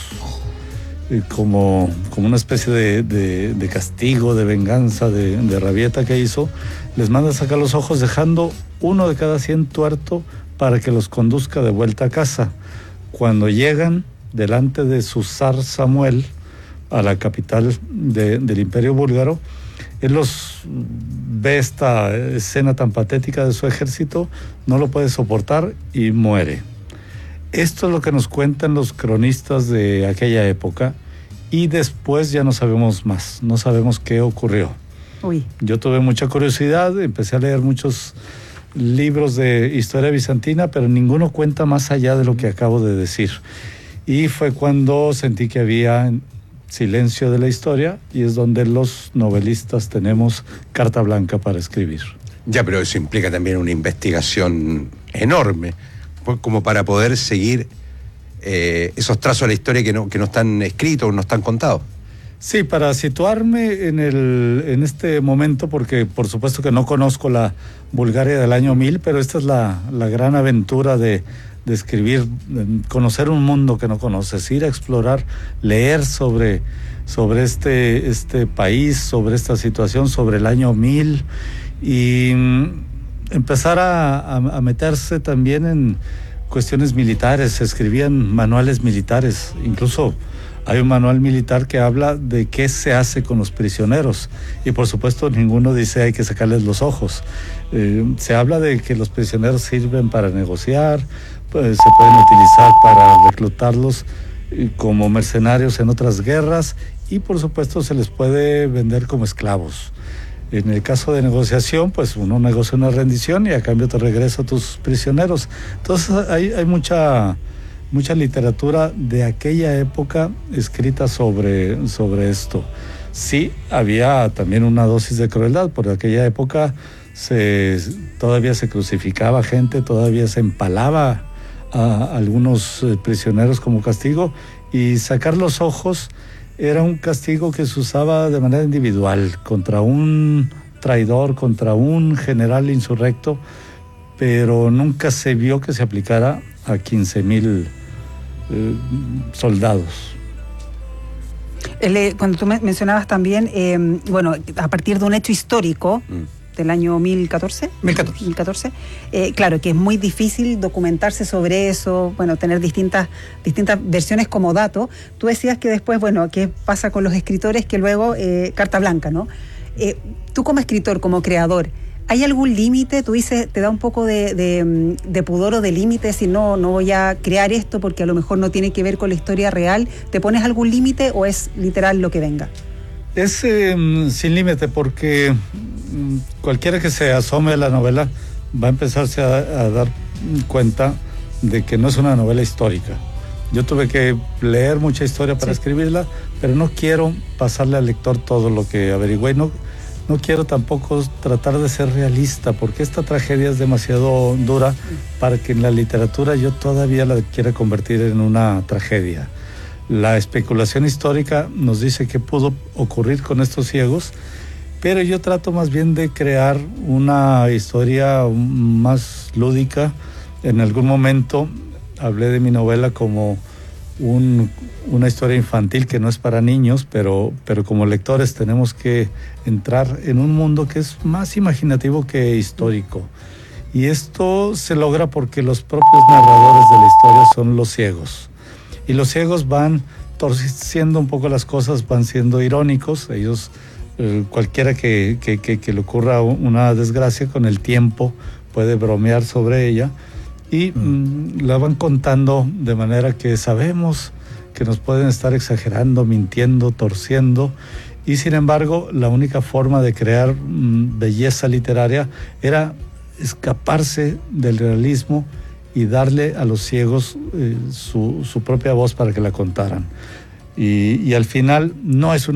como una especie de castigo, de venganza, de rabieta que hizo. Les manda sacar los ojos, dejando uno de cada 100 tuerto para que los conduzca de vuelta a casa. Cuando llegan delante de su zar Samuel, a la capital del Imperio búlgaro, él los ve esta escena tan patética de su ejército, no lo puede soportar y muere. Esto es lo que nos cuentan los cronistas de aquella época, y después ya no sabemos más, no sabemos qué ocurrió. Yo tuve mucha curiosidad, empecé a leer muchos libros de historia bizantina, pero ninguno cuenta más allá de lo que acabo de decir. Y fue cuando sentí que había silencio de la historia, y es donde los novelistas tenemos carta blanca para escribir. Ya, pero eso implica también una investigación enorme, como para poder seguir esos trazos de la historia que no están escritos, no están contados. Sí, para situarme en este momento, porque por supuesto que no conozco la Bulgaria del año 1000, pero esta es la gran aventura de escribir, conocer un mundo que no conoces, ir a explorar, leer sobre este país, sobre esta situación, sobre el año 1000, y empezar a meterse también en cuestiones militares. Se escribían manuales militares, incluso Hay un manual militar que habla de qué se hace con los prisioneros y por supuesto ninguno dice hay que sacarles los ojos. Se habla de que los prisioneros sirven para negociar, pues, se pueden utilizar para reclutarlos como mercenarios en otras guerras y por supuesto se les puede vender como esclavos. En el caso de negociación, pues uno negocia una rendición y a cambio te regresa a tus prisioneros. Entonces hay mucha literatura de aquella época escrita sobre esto. Sí, había también una dosis de crueldad, por aquella época todavía se crucificaba gente, todavía se empalaba a algunos prisioneros como castigo, y sacar los ojos era un castigo que se usaba de manera individual contra un traidor, contra un general insurrecto, pero nunca se vio que se aplicara a 15,000 soldados. Cuando tú mencionabas también, bueno, a partir de un hecho histórico del año 1014, claro, que es muy difícil documentarse sobre eso, bueno, tener distintas versiones como dato. Tú decías que después, bueno, ¿qué pasa con los escritores? Que luego, carta blanca, ¿no? Tú como escritor, como creador, ¿hay algún límite? Tú dices, te da un poco de pudor o de límite, si no voy a crear esto porque a lo mejor no tiene que ver con la historia real. ¿Te pones algún límite o es literal lo que venga? Es sin límite, porque cualquiera que se asome a la novela va a empezarse a dar cuenta de que no es una novela histórica. Yo tuve que leer mucha historia para escribirla, pero no quiero pasarle al lector todo lo que averigüé. No quiero tampoco tratar de ser realista, porque esta tragedia es demasiado dura para que en la literatura yo todavía la quiera convertir en una tragedia. La especulación histórica nos dice qué pudo ocurrir con estos ciegos, pero yo trato más bien de crear una historia más lúdica. En algún momento hablé de mi novela como una historia infantil que no es para niños, pero como lectores tenemos que entrar en un mundo que es más imaginativo que histórico. Y esto se logra porque los propios narradores de la historia son los ciegos. Y los ciegos van torciendo un poco las cosas, van siendo irónicos. Ellos, cualquiera que le ocurra una desgracia, con el tiempo puede bromear sobre ella. Y la van contando de manera que sabemos que nos pueden estar exagerando, mintiendo, torciendo, y sin embargo la única forma de crear belleza literaria era escaparse del realismo y darle a los ciegos su propia voz para que la contaran. Y al final no es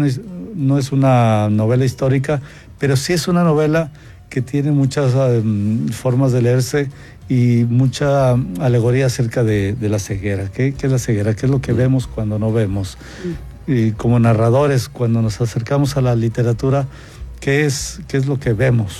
una novela histórica, pero sí es una novela que tiene muchas formas de leerse y mucha alegoría acerca de la ceguera. ¿Qué es la ceguera? ¿Qué es lo que vemos cuando no vemos? Y como narradores, cuando nos acercamos a la literatura, ¿qué es lo que vemos?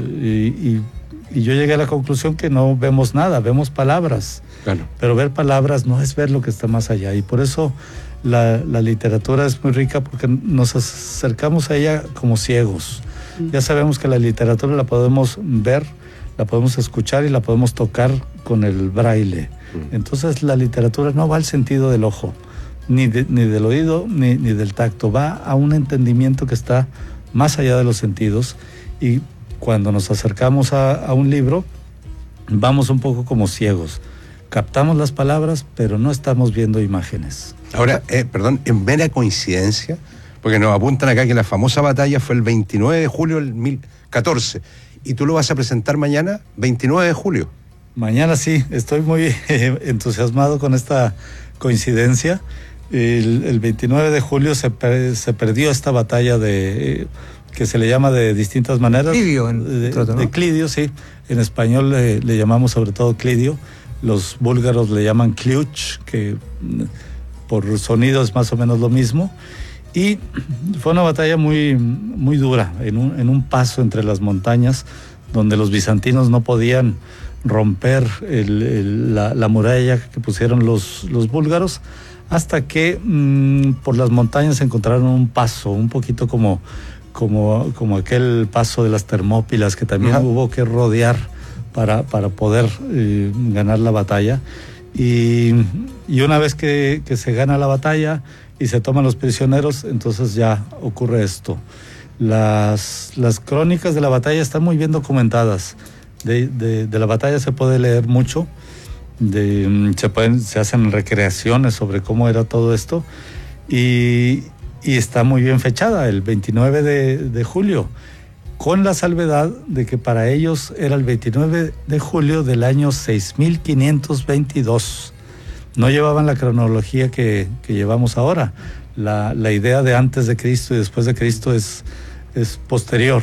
Y yo llegué a la conclusión que no vemos nada, vemos palabras. Claro. Pero ver palabras no es ver lo que está más allá. Y por eso la literatura es muy rica, porque nos acercamos a ella como ciegos. Ya sabemos que la literatura la podemos ver, la podemos escuchar y la podemos tocar con el braille. Entonces la literatura no va al sentido del ojo, ni del oído, ni del tacto. Va a un entendimiento que está más allá de los sentidos. Y cuando nos acercamos a un libro, vamos un poco como ciegos. Captamos las palabras, pero no estamos viendo imágenes. Ahora, perdón, en mera coincidencia, porque nos apuntan acá que la famosa batalla fue el 29 de julio del 1014. ¿Y tú lo vas a presentar mañana, 29 de julio? Mañana sí, estoy muy entusiasmado con esta coincidencia. El 29 de julio se perdió esta batalla que se le llama de distintas maneras. Clidio, de Clidio, sí. En español le llamamos sobre todo Clidio. Los búlgaros le llaman Kliuch, que por sonido es más o menos lo mismo. Y fue una batalla muy, muy dura, en un paso entre las montañas, donde los bizantinos no podían romper la muralla que pusieron los búlgaros, hasta que por las montañas encontraron un paso, un poquito como aquel paso de las Termópilas, que también hubo que rodear para poder ganar la batalla. Y una vez que se gana la batalla, y se toman los prisioneros, entonces ya ocurre esto. Las crónicas de la batalla están muy bien documentadas. De la batalla se puede leer mucho, se hacen recreaciones sobre cómo era todo esto, y está muy bien fechada, el 29 de julio, con la salvedad de que para ellos era el 29 de julio del año 6522. No llevaban la cronología que llevamos ahora. La idea de antes de Cristo y después de Cristo es posterior.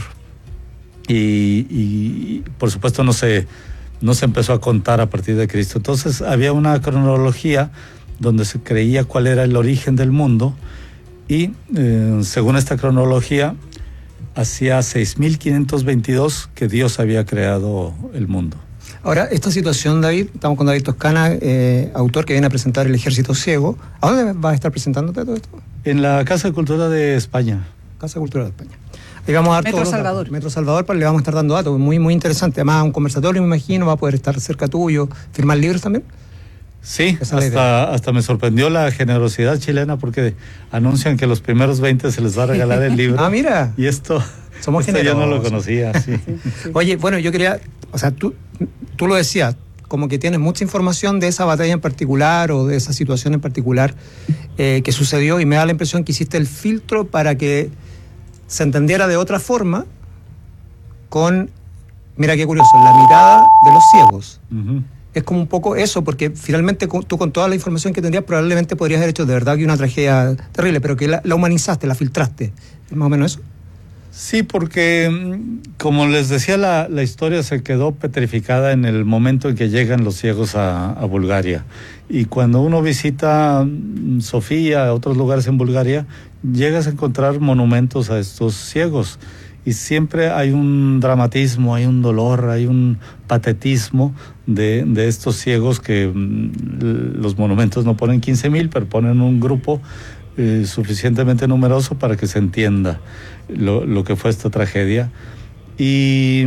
Y por supuesto no se empezó a contar a partir de Cristo. Entonces había una cronología donde se creía cuál era el origen del mundo, y según esta cronología, hacía 6522 que Dios había creado el mundo. Ahora, esta situación, David, estamos con David Toscana, autor que viene a presentar El Ejército Ciego. ¿A dónde vas a estar presentándote todo esto? En la Casa de Cultura de España. Casa de Cultura de España. Ahí vamos a dar Metro Salvador. Metro Salvador, le vamos a estar dando datos, muy, muy interesante. Además, un conversatorio, me imagino, va a poder estar cerca tuyo, firmar libros también. Sí, hasta me sorprendió la generosidad chilena, porque anuncian que los primeros 20 se les va a regalar el libro. Ah, mira. Y esto yo no lo conocía. Sí. Oye, bueno, yo quería, o sea, tú lo decías, como que tienes mucha información de esa batalla en particular o de esa situación en particular que sucedió, y me da la impresión que hiciste el filtro para que se entendiera de otra forma con, mira qué curioso, la mirada de los ciegos. Uh-huh. Es como un poco eso, porque finalmente tú con toda la información que tendrías probablemente podrías haber hecho de verdad que una tragedia terrible, pero que la humanizaste, la filtraste. ¿Es más o menos eso? Sí, porque como les decía, la historia se quedó petrificada en el momento en que llegan los ciegos a Bulgaria. Y cuando uno visita Sofía, otros lugares en Bulgaria, llegas a encontrar monumentos a estos ciegos. Y siempre hay un dramatismo, hay un dolor, hay un patetismo de estos ciegos que los monumentos no ponen 15,000, pero ponen un grupo suficientemente numeroso para que se entienda lo que fue esta tragedia. Y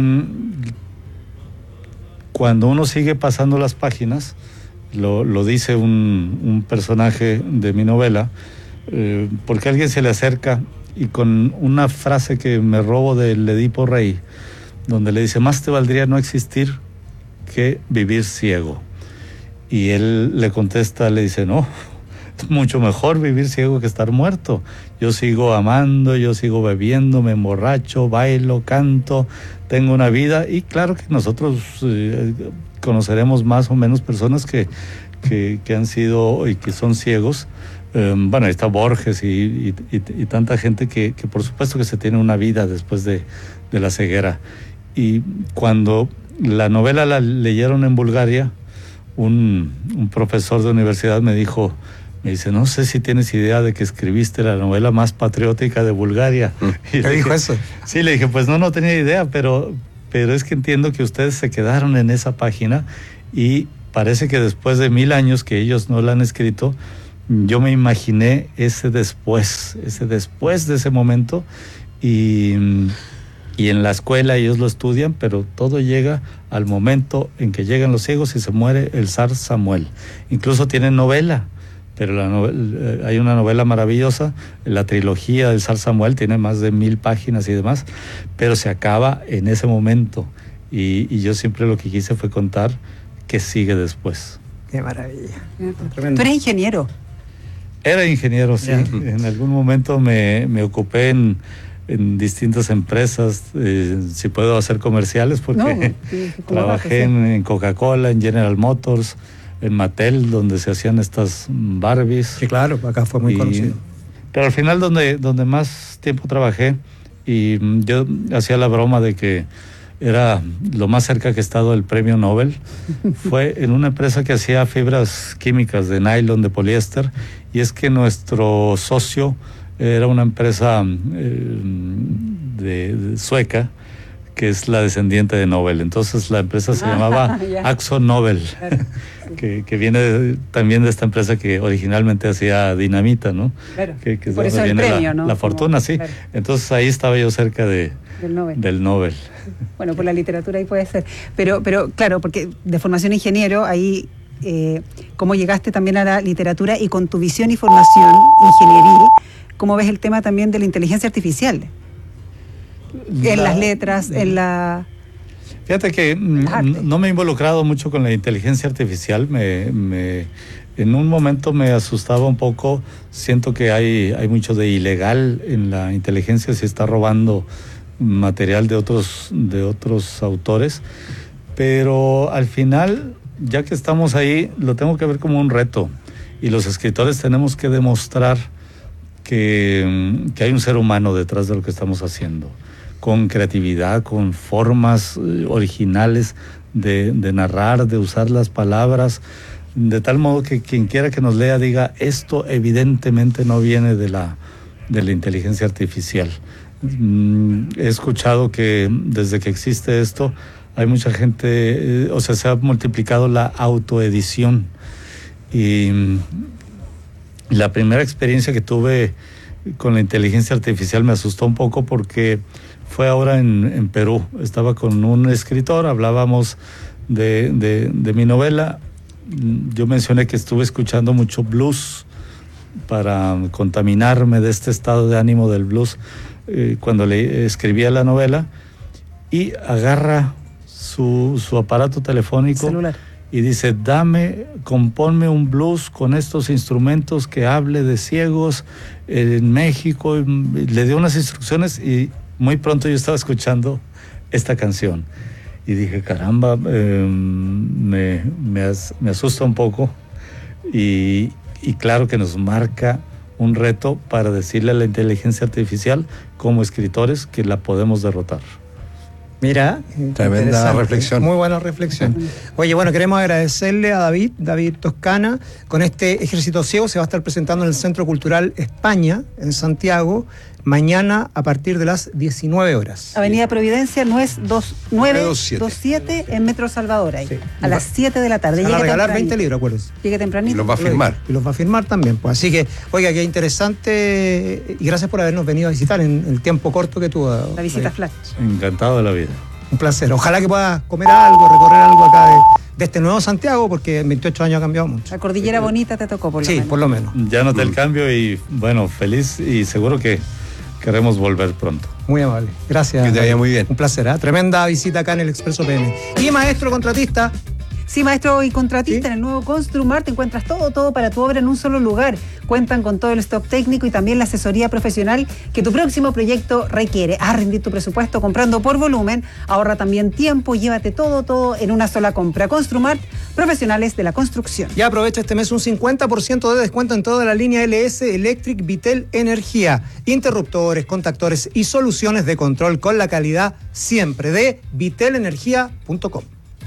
cuando uno sigue pasando las páginas, lo dice un personaje de mi novela, porque alguien se le acerca y con una frase que me robo del Edipo Rey, donde le dice: más te valdría no existir que vivir ciego. Y él le contesta, le dice: no, es mucho mejor vivir ciego que estar muerto. Yo sigo amando, yo sigo bebiendo, me emborracho, bailo, canto, tengo una vida. Y claro que nosotros conoceremos más o menos personas que han sido y que son ciegos. Bueno, ahí está Borges y tanta gente que por supuesto que se tiene una vida después de la ceguera. Y cuando la novela la leyeron en Bulgaria, un profesor de universidad me dice: no sé si tienes idea de que escribiste la novela más patriótica de Bulgaria. ¿Te dijo eso? Sí, le dije: pues no tenía idea, pero es que entiendo que ustedes se quedaron en esa página, y parece que después de 1000 años que ellos no la han escrito, yo me imaginé ese después de ese momento, y en la escuela ellos lo estudian, pero todo llega al momento en que llegan los ciegos y se muere el zar Samuel. Incluso tienen novela, pero hay una novela maravillosa, la trilogía del zar Samuel, tiene más de 1000 páginas y demás, pero se acaba en ese momento, y yo siempre lo que quise fue contar qué sigue después. Qué maravilla. Tú eres ingeniero. Era ingeniero, sí. En algún momento me ocupé en distintas empresas, si puedo hacer comerciales, porque trabajé en Coca-Cola, en General Motors, en Mattel, donde se hacían estas Barbies. Sí, claro, acá fue muy conocido. Pero al final donde más tiempo trabajé, y yo hacía la broma de que era lo más cerca que he estado del premio Nobel, fue en una empresa que hacía fibras químicas de nylon, de poliéster, y es que nuestro socio era una empresa de sueca, que es la descendiente de Nobel. Entonces la empresa se llamaba Akzo Nobel, que viene también de esta empresa que originalmente hacía dinamita, ¿no? Claro. Que es por donde eso el viene premio, ¿no? la fortuna, sí. Claro. Entonces ahí estaba yo cerca del Nobel. Bueno, por la literatura ahí puede ser. Pero claro, porque de formación ingeniero, ahí cómo llegaste también a la literatura y con tu visión y formación ingenieril, ¿cómo ves el tema también de la inteligencia artificial? En las letras, en la... Fíjate que no me he involucrado mucho con la inteligencia artificial. En un momento me asustaba un poco. Siento que hay mucho de ilegal en la inteligencia, se está robando material de otros autores. Pero al final, ya que estamos ahí, lo tengo que ver como un reto. Y los escritores tenemos que demostrar que hay un ser humano detrás de lo que estamos haciendo, con creatividad, con formas originales de narrar, de usar las palabras, de tal modo que quien quiera que nos lea diga, esto evidentemente no viene de la inteligencia artificial. He escuchado que desde que existe esto, hay mucha gente, se ha multiplicado la autoedición. Y la primera experiencia que tuve con la inteligencia artificial me asustó un poco porque fue ahora en Perú. Estaba con un escritor, hablábamos de mi novela. Yo mencioné que estuve escuchando mucho blues para contaminarme de este estado de ánimo del blues cuando le escribía la novela, y agarra su aparato telefónico celular y dice, compónme un blues con estos instrumentos que hable de ciegos en México. Le dio unas instrucciones y muy pronto yo estaba escuchando esta canción y dije, caramba, me asusta un poco y claro que nos marca un reto para decirle a la inteligencia artificial como escritores que la podemos derrotar. Mira, tremenda reflexión. Muy buena reflexión. Oye, bueno, queremos agradecerle a David Toscana. Con este Ejército Ciego se va a estar presentando en el Centro Cultural España, en Santiago, mañana a partir de las 19 horas. Avenida Providencia, no es 2927 en Metro Salvador, ahí, sí, a las 7 de la tarde. Van a regalar 20 libros, acuérdense. Llegue tempranito. Y los va a firmar. Y los va a firmar también. Pues. Así que, oiga, qué interesante, y gracias por habernos venido a visitar en el tiempo corto que tuvo. La visita flash. Encantado de la vida. Un placer. Ojalá que puedas comer algo, recorrer algo acá de este nuevo Santiago, porque en 28 años ha cambiado mucho. La cordillera bonita te tocó, por lo menos. Sí, por lo menos. Ya noté el cambio y, bueno, feliz y seguro que queremos volver pronto. Muy amable. Gracias. Que te vaya muy bien. Un placer. Tremenda visita acá en el Expreso PM. Y maestro contratista. Sí, maestro y contratista, ¿sí? En el nuevo Construmart te encuentras todo para tu obra en un solo lugar. Cuentan con todo el stock técnico y también la asesoría profesional que tu próximo proyecto requiere. Haz rendir tu presupuesto comprando por volumen, ahorra también tiempo, llévate todo en una sola compra. Construmart, profesionales de la construcción. Ya aprovecha este mes un 50% de descuento en toda la línea LS Electric Vitel Energía. Interruptores, contactores y soluciones de control con la calidad siempre de vitelenergia.com.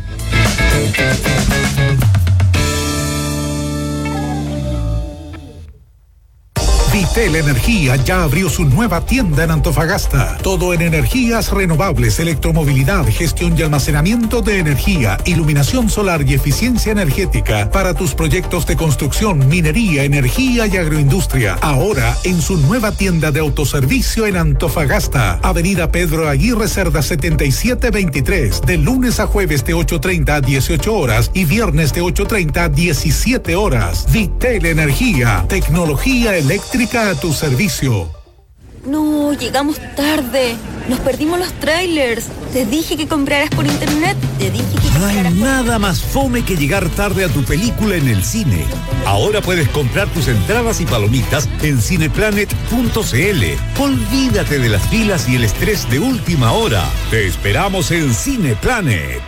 Vitel Energía ya abrió su nueva tienda en Antofagasta. Todo en energías renovables, electromovilidad, gestión y almacenamiento de energía, iluminación solar y eficiencia energética para tus proyectos de construcción, minería, energía y agroindustria. Ahora en su nueva tienda de autoservicio en Antofagasta. Avenida Pedro Aguirre Cerda 7723. De lunes a jueves de 8:30 a 18 horas y viernes de 8:30 a 17 horas. Vitel Energía. Tecnología eléctrica a tu servicio. No, llegamos tarde. Nos perdimos los trailers. Te dije que compraras por internet. No hay nada más fome que llegar tarde a tu película en el cine. Ahora puedes comprar tus entradas y palomitas en cineplanet.cl. Olvídate de las filas y el estrés de última hora. Te esperamos en Cineplanet.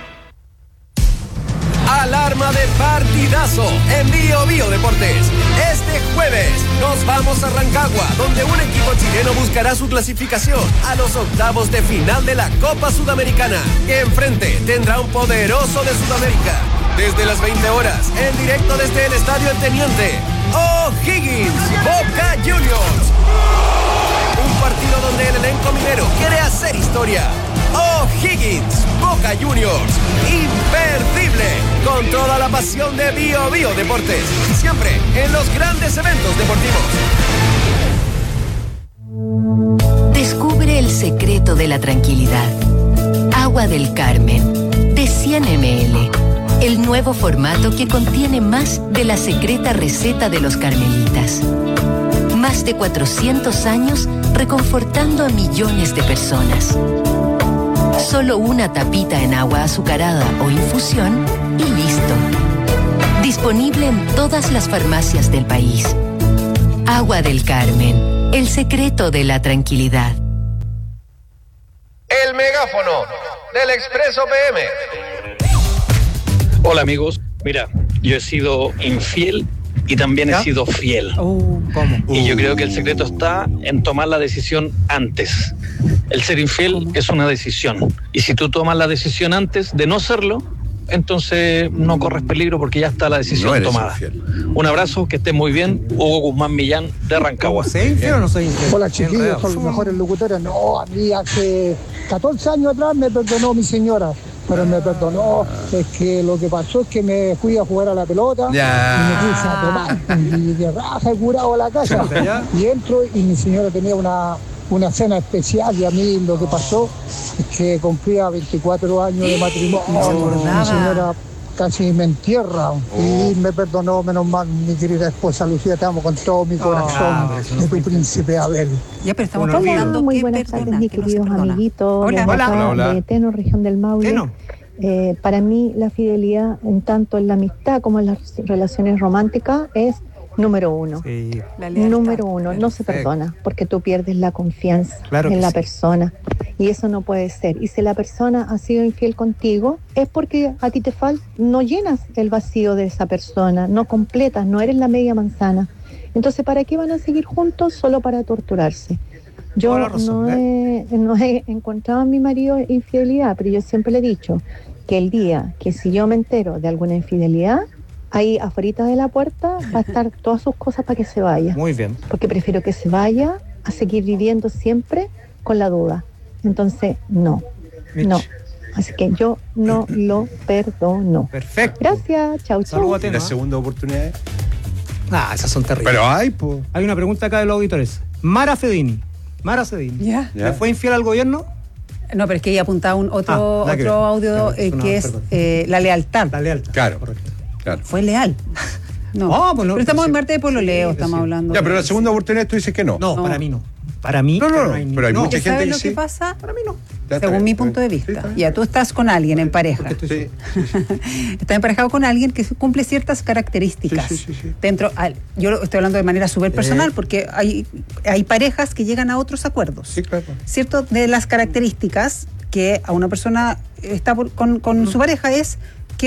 Alarma de partidazo en Bio Deportes. Este jueves nos vamos a Rancagua, donde un equipo chileno buscará su clasificación a los octavos de final de la Copa Sudamericana, que enfrente tendrá un poderoso de Sudamérica. Desde las 20 horas, en directo desde el Estadio El Teniente, O'Higgins, Boca Juniors. Un partido donde el elenco minero quiere hacer historia. O'Higgins, Boca Juniors, imperdible, con toda la pasión de Bio Deportes, siempre en los grandes eventos deportivos. Descubre el secreto de la tranquilidad. Agua del Carmen, de 100 ml. El nuevo formato que contiene más de la secreta receta de los carmelitas. Más de 400 años reconfortando a millones de personas. Solo una tapita en agua azucarada o infusión y listo. Disponible en todas las farmacias del país. Agua del Carmen, el secreto de la tranquilidad. El megáfono del Expreso PM. Hola amigos, mira, yo he sido infiel y también he sido fiel. ¿Cómo? Y yo creo que el secreto está en tomar la decisión antes. El ser infiel es una decisión. Y si tú tomas la decisión antes de no serlo, entonces no corres peligro porque ya está la decisión tomada. Infiel. Un abrazo, que estés muy bien. Hugo Guzmán Millán, de Rancagua. ¿Soy infiel o no soy infiel? Hola chiquillos, son los mejores locutores. No, a mí hace 14 años atrás me perdonó mi señora. Pero me perdonó, es que lo que pasó es que me fui a jugar a la pelota y me puse a tomar y de raja he curado a la casa y entro y mi señora tenía una cena especial y a mí lo que pasó es que cumplía 24 años de matrimonio. Mi señora casi me entierra y me perdonó, menos mal, mi querida esposa Lucía, te amo con todo mi corazón, de tu príncipe Abel. Ya, pero estamos hablando. Muy buenas tardes, mis queridos amiguitos. Hola. De Teno, región del Maule. Para mí, la fidelidad, en tanto en la amistad como en las relaciones románticas, es número uno. Sí. Número uno, no se perdona, porque tú pierdes la confianza en la persona. Y eso no puede ser. Y si la persona ha sido infiel contigo, es porque a ti te falta, no llenas el vacío de esa persona, no completas, no eres la media manzana. Entonces, ¿para qué van a seguir juntos? Solo para torturarse. Yo no he encontrado a mi marido infidelidad, pero yo siempre le he dicho que el día que si yo me entero de alguna infidelidad, ahí afuera de la puerta va a estar todas sus cosas para que se vaya. Muy bien. Porque prefiero que se vaya a seguir viviendo siempre con la duda. Entonces, no. Así que yo no lo perdono. Perfecto. Gracias, chau. ¿La segunda oportunidad? Esas son terribles. Pero hay una pregunta acá de los auditores. Mara Fedini. ¿Ya? ¿Le fue infiel al gobierno? No, pero es que ella apuntaba otro audio que es la lealtad. La lealtad. Claro. Fue leal. No, pero estamos en martes de pololeo, estamos hablando. Ya, pero la segunda oportunidad tú dices que no. No, para mí no. Para mí no, pero hay mucha gente ¿sabes que lo sí. que pasa? Para mí no. Según mi punto de vista. Ya, tú estás con alguien en pareja. Estás emparejado con alguien que cumple ciertas características. Sí. Yo lo estoy hablando de manera súper personal porque hay parejas que llegan a otros acuerdos. Sí, claro. Cierto, de las características que a una persona está con su pareja es que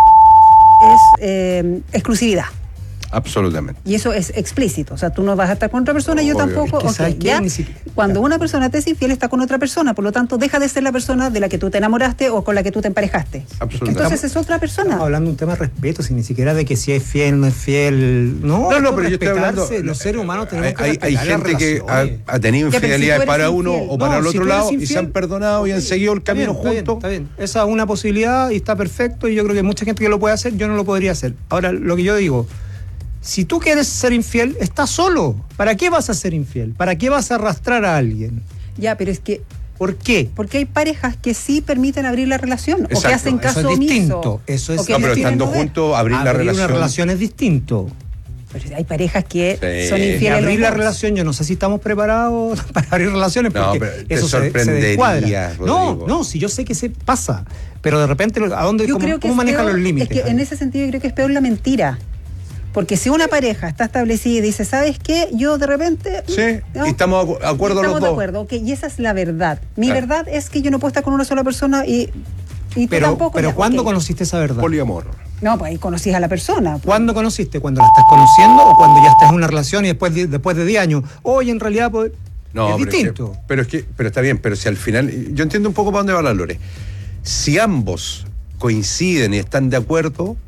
es exclusividad. Absolutamente. Y eso es explícito. O sea, tú no vas a estar con otra persona, yo tampoco. Es que ya, cuando una persona te es infiel, está con otra persona. Por lo tanto, deja de ser la persona de la que tú te enamoraste o con la que tú te emparejaste. Absolutamente. Entonces es otra persona. Estamos hablando de un tema de respeto, sin ni siquiera de que si es fiel, no es fiel. No, pero yo estoy hablando. Los seres humanos tenemos que respetar hay gente que ha tenido infidelidad para uno o para el otro lado y se han perdonado y han seguido el camino juntos. Está bien. Esa es una posibilidad y está perfecto. Y yo creo que hay mucha gente que lo puede hacer. Yo no lo podría hacer. Ahora, lo que yo digo. Si tú quieres ser infiel, estás solo. ¿Para qué vas a ser infiel? ¿Para qué vas a arrastrar a alguien? Ya, pero es que... ¿Por qué? Porque hay parejas que sí permiten abrir la relación. Exacto. O que hacen caso eso es omiso. Distinto. Eso es pero estando juntos, abrir la relación. Una relación es distinto. Pero hay parejas que son infieles. Abrir la relación, yo no sé si estamos preparados para abrir relaciones, porque eso se descuadra. No, si yo sé que se pasa, pero de repente, ¿a dónde, cómo manejan los límites? Es que en ese sentido yo creo que es peor la mentira. Porque si una pareja está establecida y dice, ¿sabes qué? Yo de repente... Sí, y estamos de acuerdo los dos. Estamos de acuerdo, ok, y esa es la verdad. Mi verdad es que yo no puedo estar con una sola persona y tú tampoco. Pero ¿cuándo conociste esa verdad? Poliamor. No, pues ahí conocís a la persona. Pues. ¿Cuándo conociste? ¿Cuando la estás conociendo o cuando ya estás en una relación y después de 10 años? Oye, en realidad pues, es distinto. Pero está bien, pero si al final... Yo entiendo un poco para dónde va la Lore. Si ambos coinciden y están de acuerdo...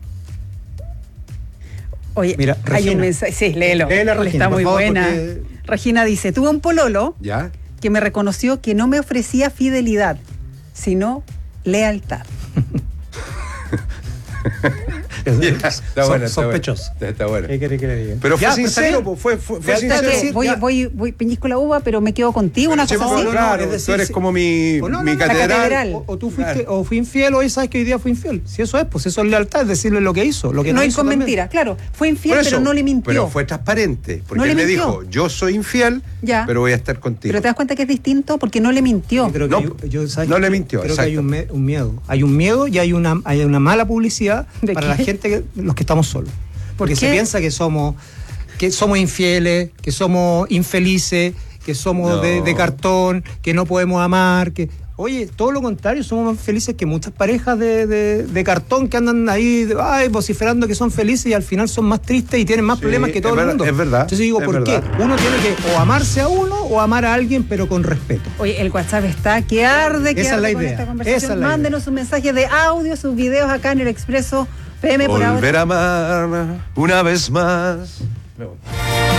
Oye, mira, hay un mensaje, sí, léelo. Regina, está muy buena. Porque... Regina dice, tuve un pololo que me reconoció que no me ofrecía fidelidad, sino lealtad. Sospechoso. Está bueno. ¿Qué querés que le diga? Pero fue sincero, fue sincero. Voy pellizco la uva, pero me quedo contigo, una cosa así. Claro, tú eres como mi catedral. O tú fuiste, o fui infiel, o hoy sabes que hoy día fui infiel. Si eso es, pues eso es lealtad, es decirle lo que hizo. Lo que no es con mentiras, claro. Fue infiel, pero no le mintió. Pero fue transparente, porque él le dijo, yo soy infiel, pero voy a estar contigo. Pero te das cuenta que es distinto porque no le mintió. No le mintió. Creo que hay un miedo. Hay un miedo y hay una mala publicidad para la gente, los que estamos solos. Porque se piensa que somos infieles, que somos infelices, que somos de cartón, que no podemos amar, que... Oye, todo lo contrario, somos más felices que muchas parejas de cartón que andan ahí vociferando que son felices y al final son más tristes y tienen más problemas que todo el mundo. Es verdad. Entonces digo, ¿por qué? Uno tiene que o amarse a uno o amar a alguien, pero con respeto. Oye, el WhatsApp está que arde, Esa es la con idea. esta conversación. Mándenos un mensaje de audio, sus videos acá en el Expreso PM por ahora. Volver a amar una vez más. Me voy.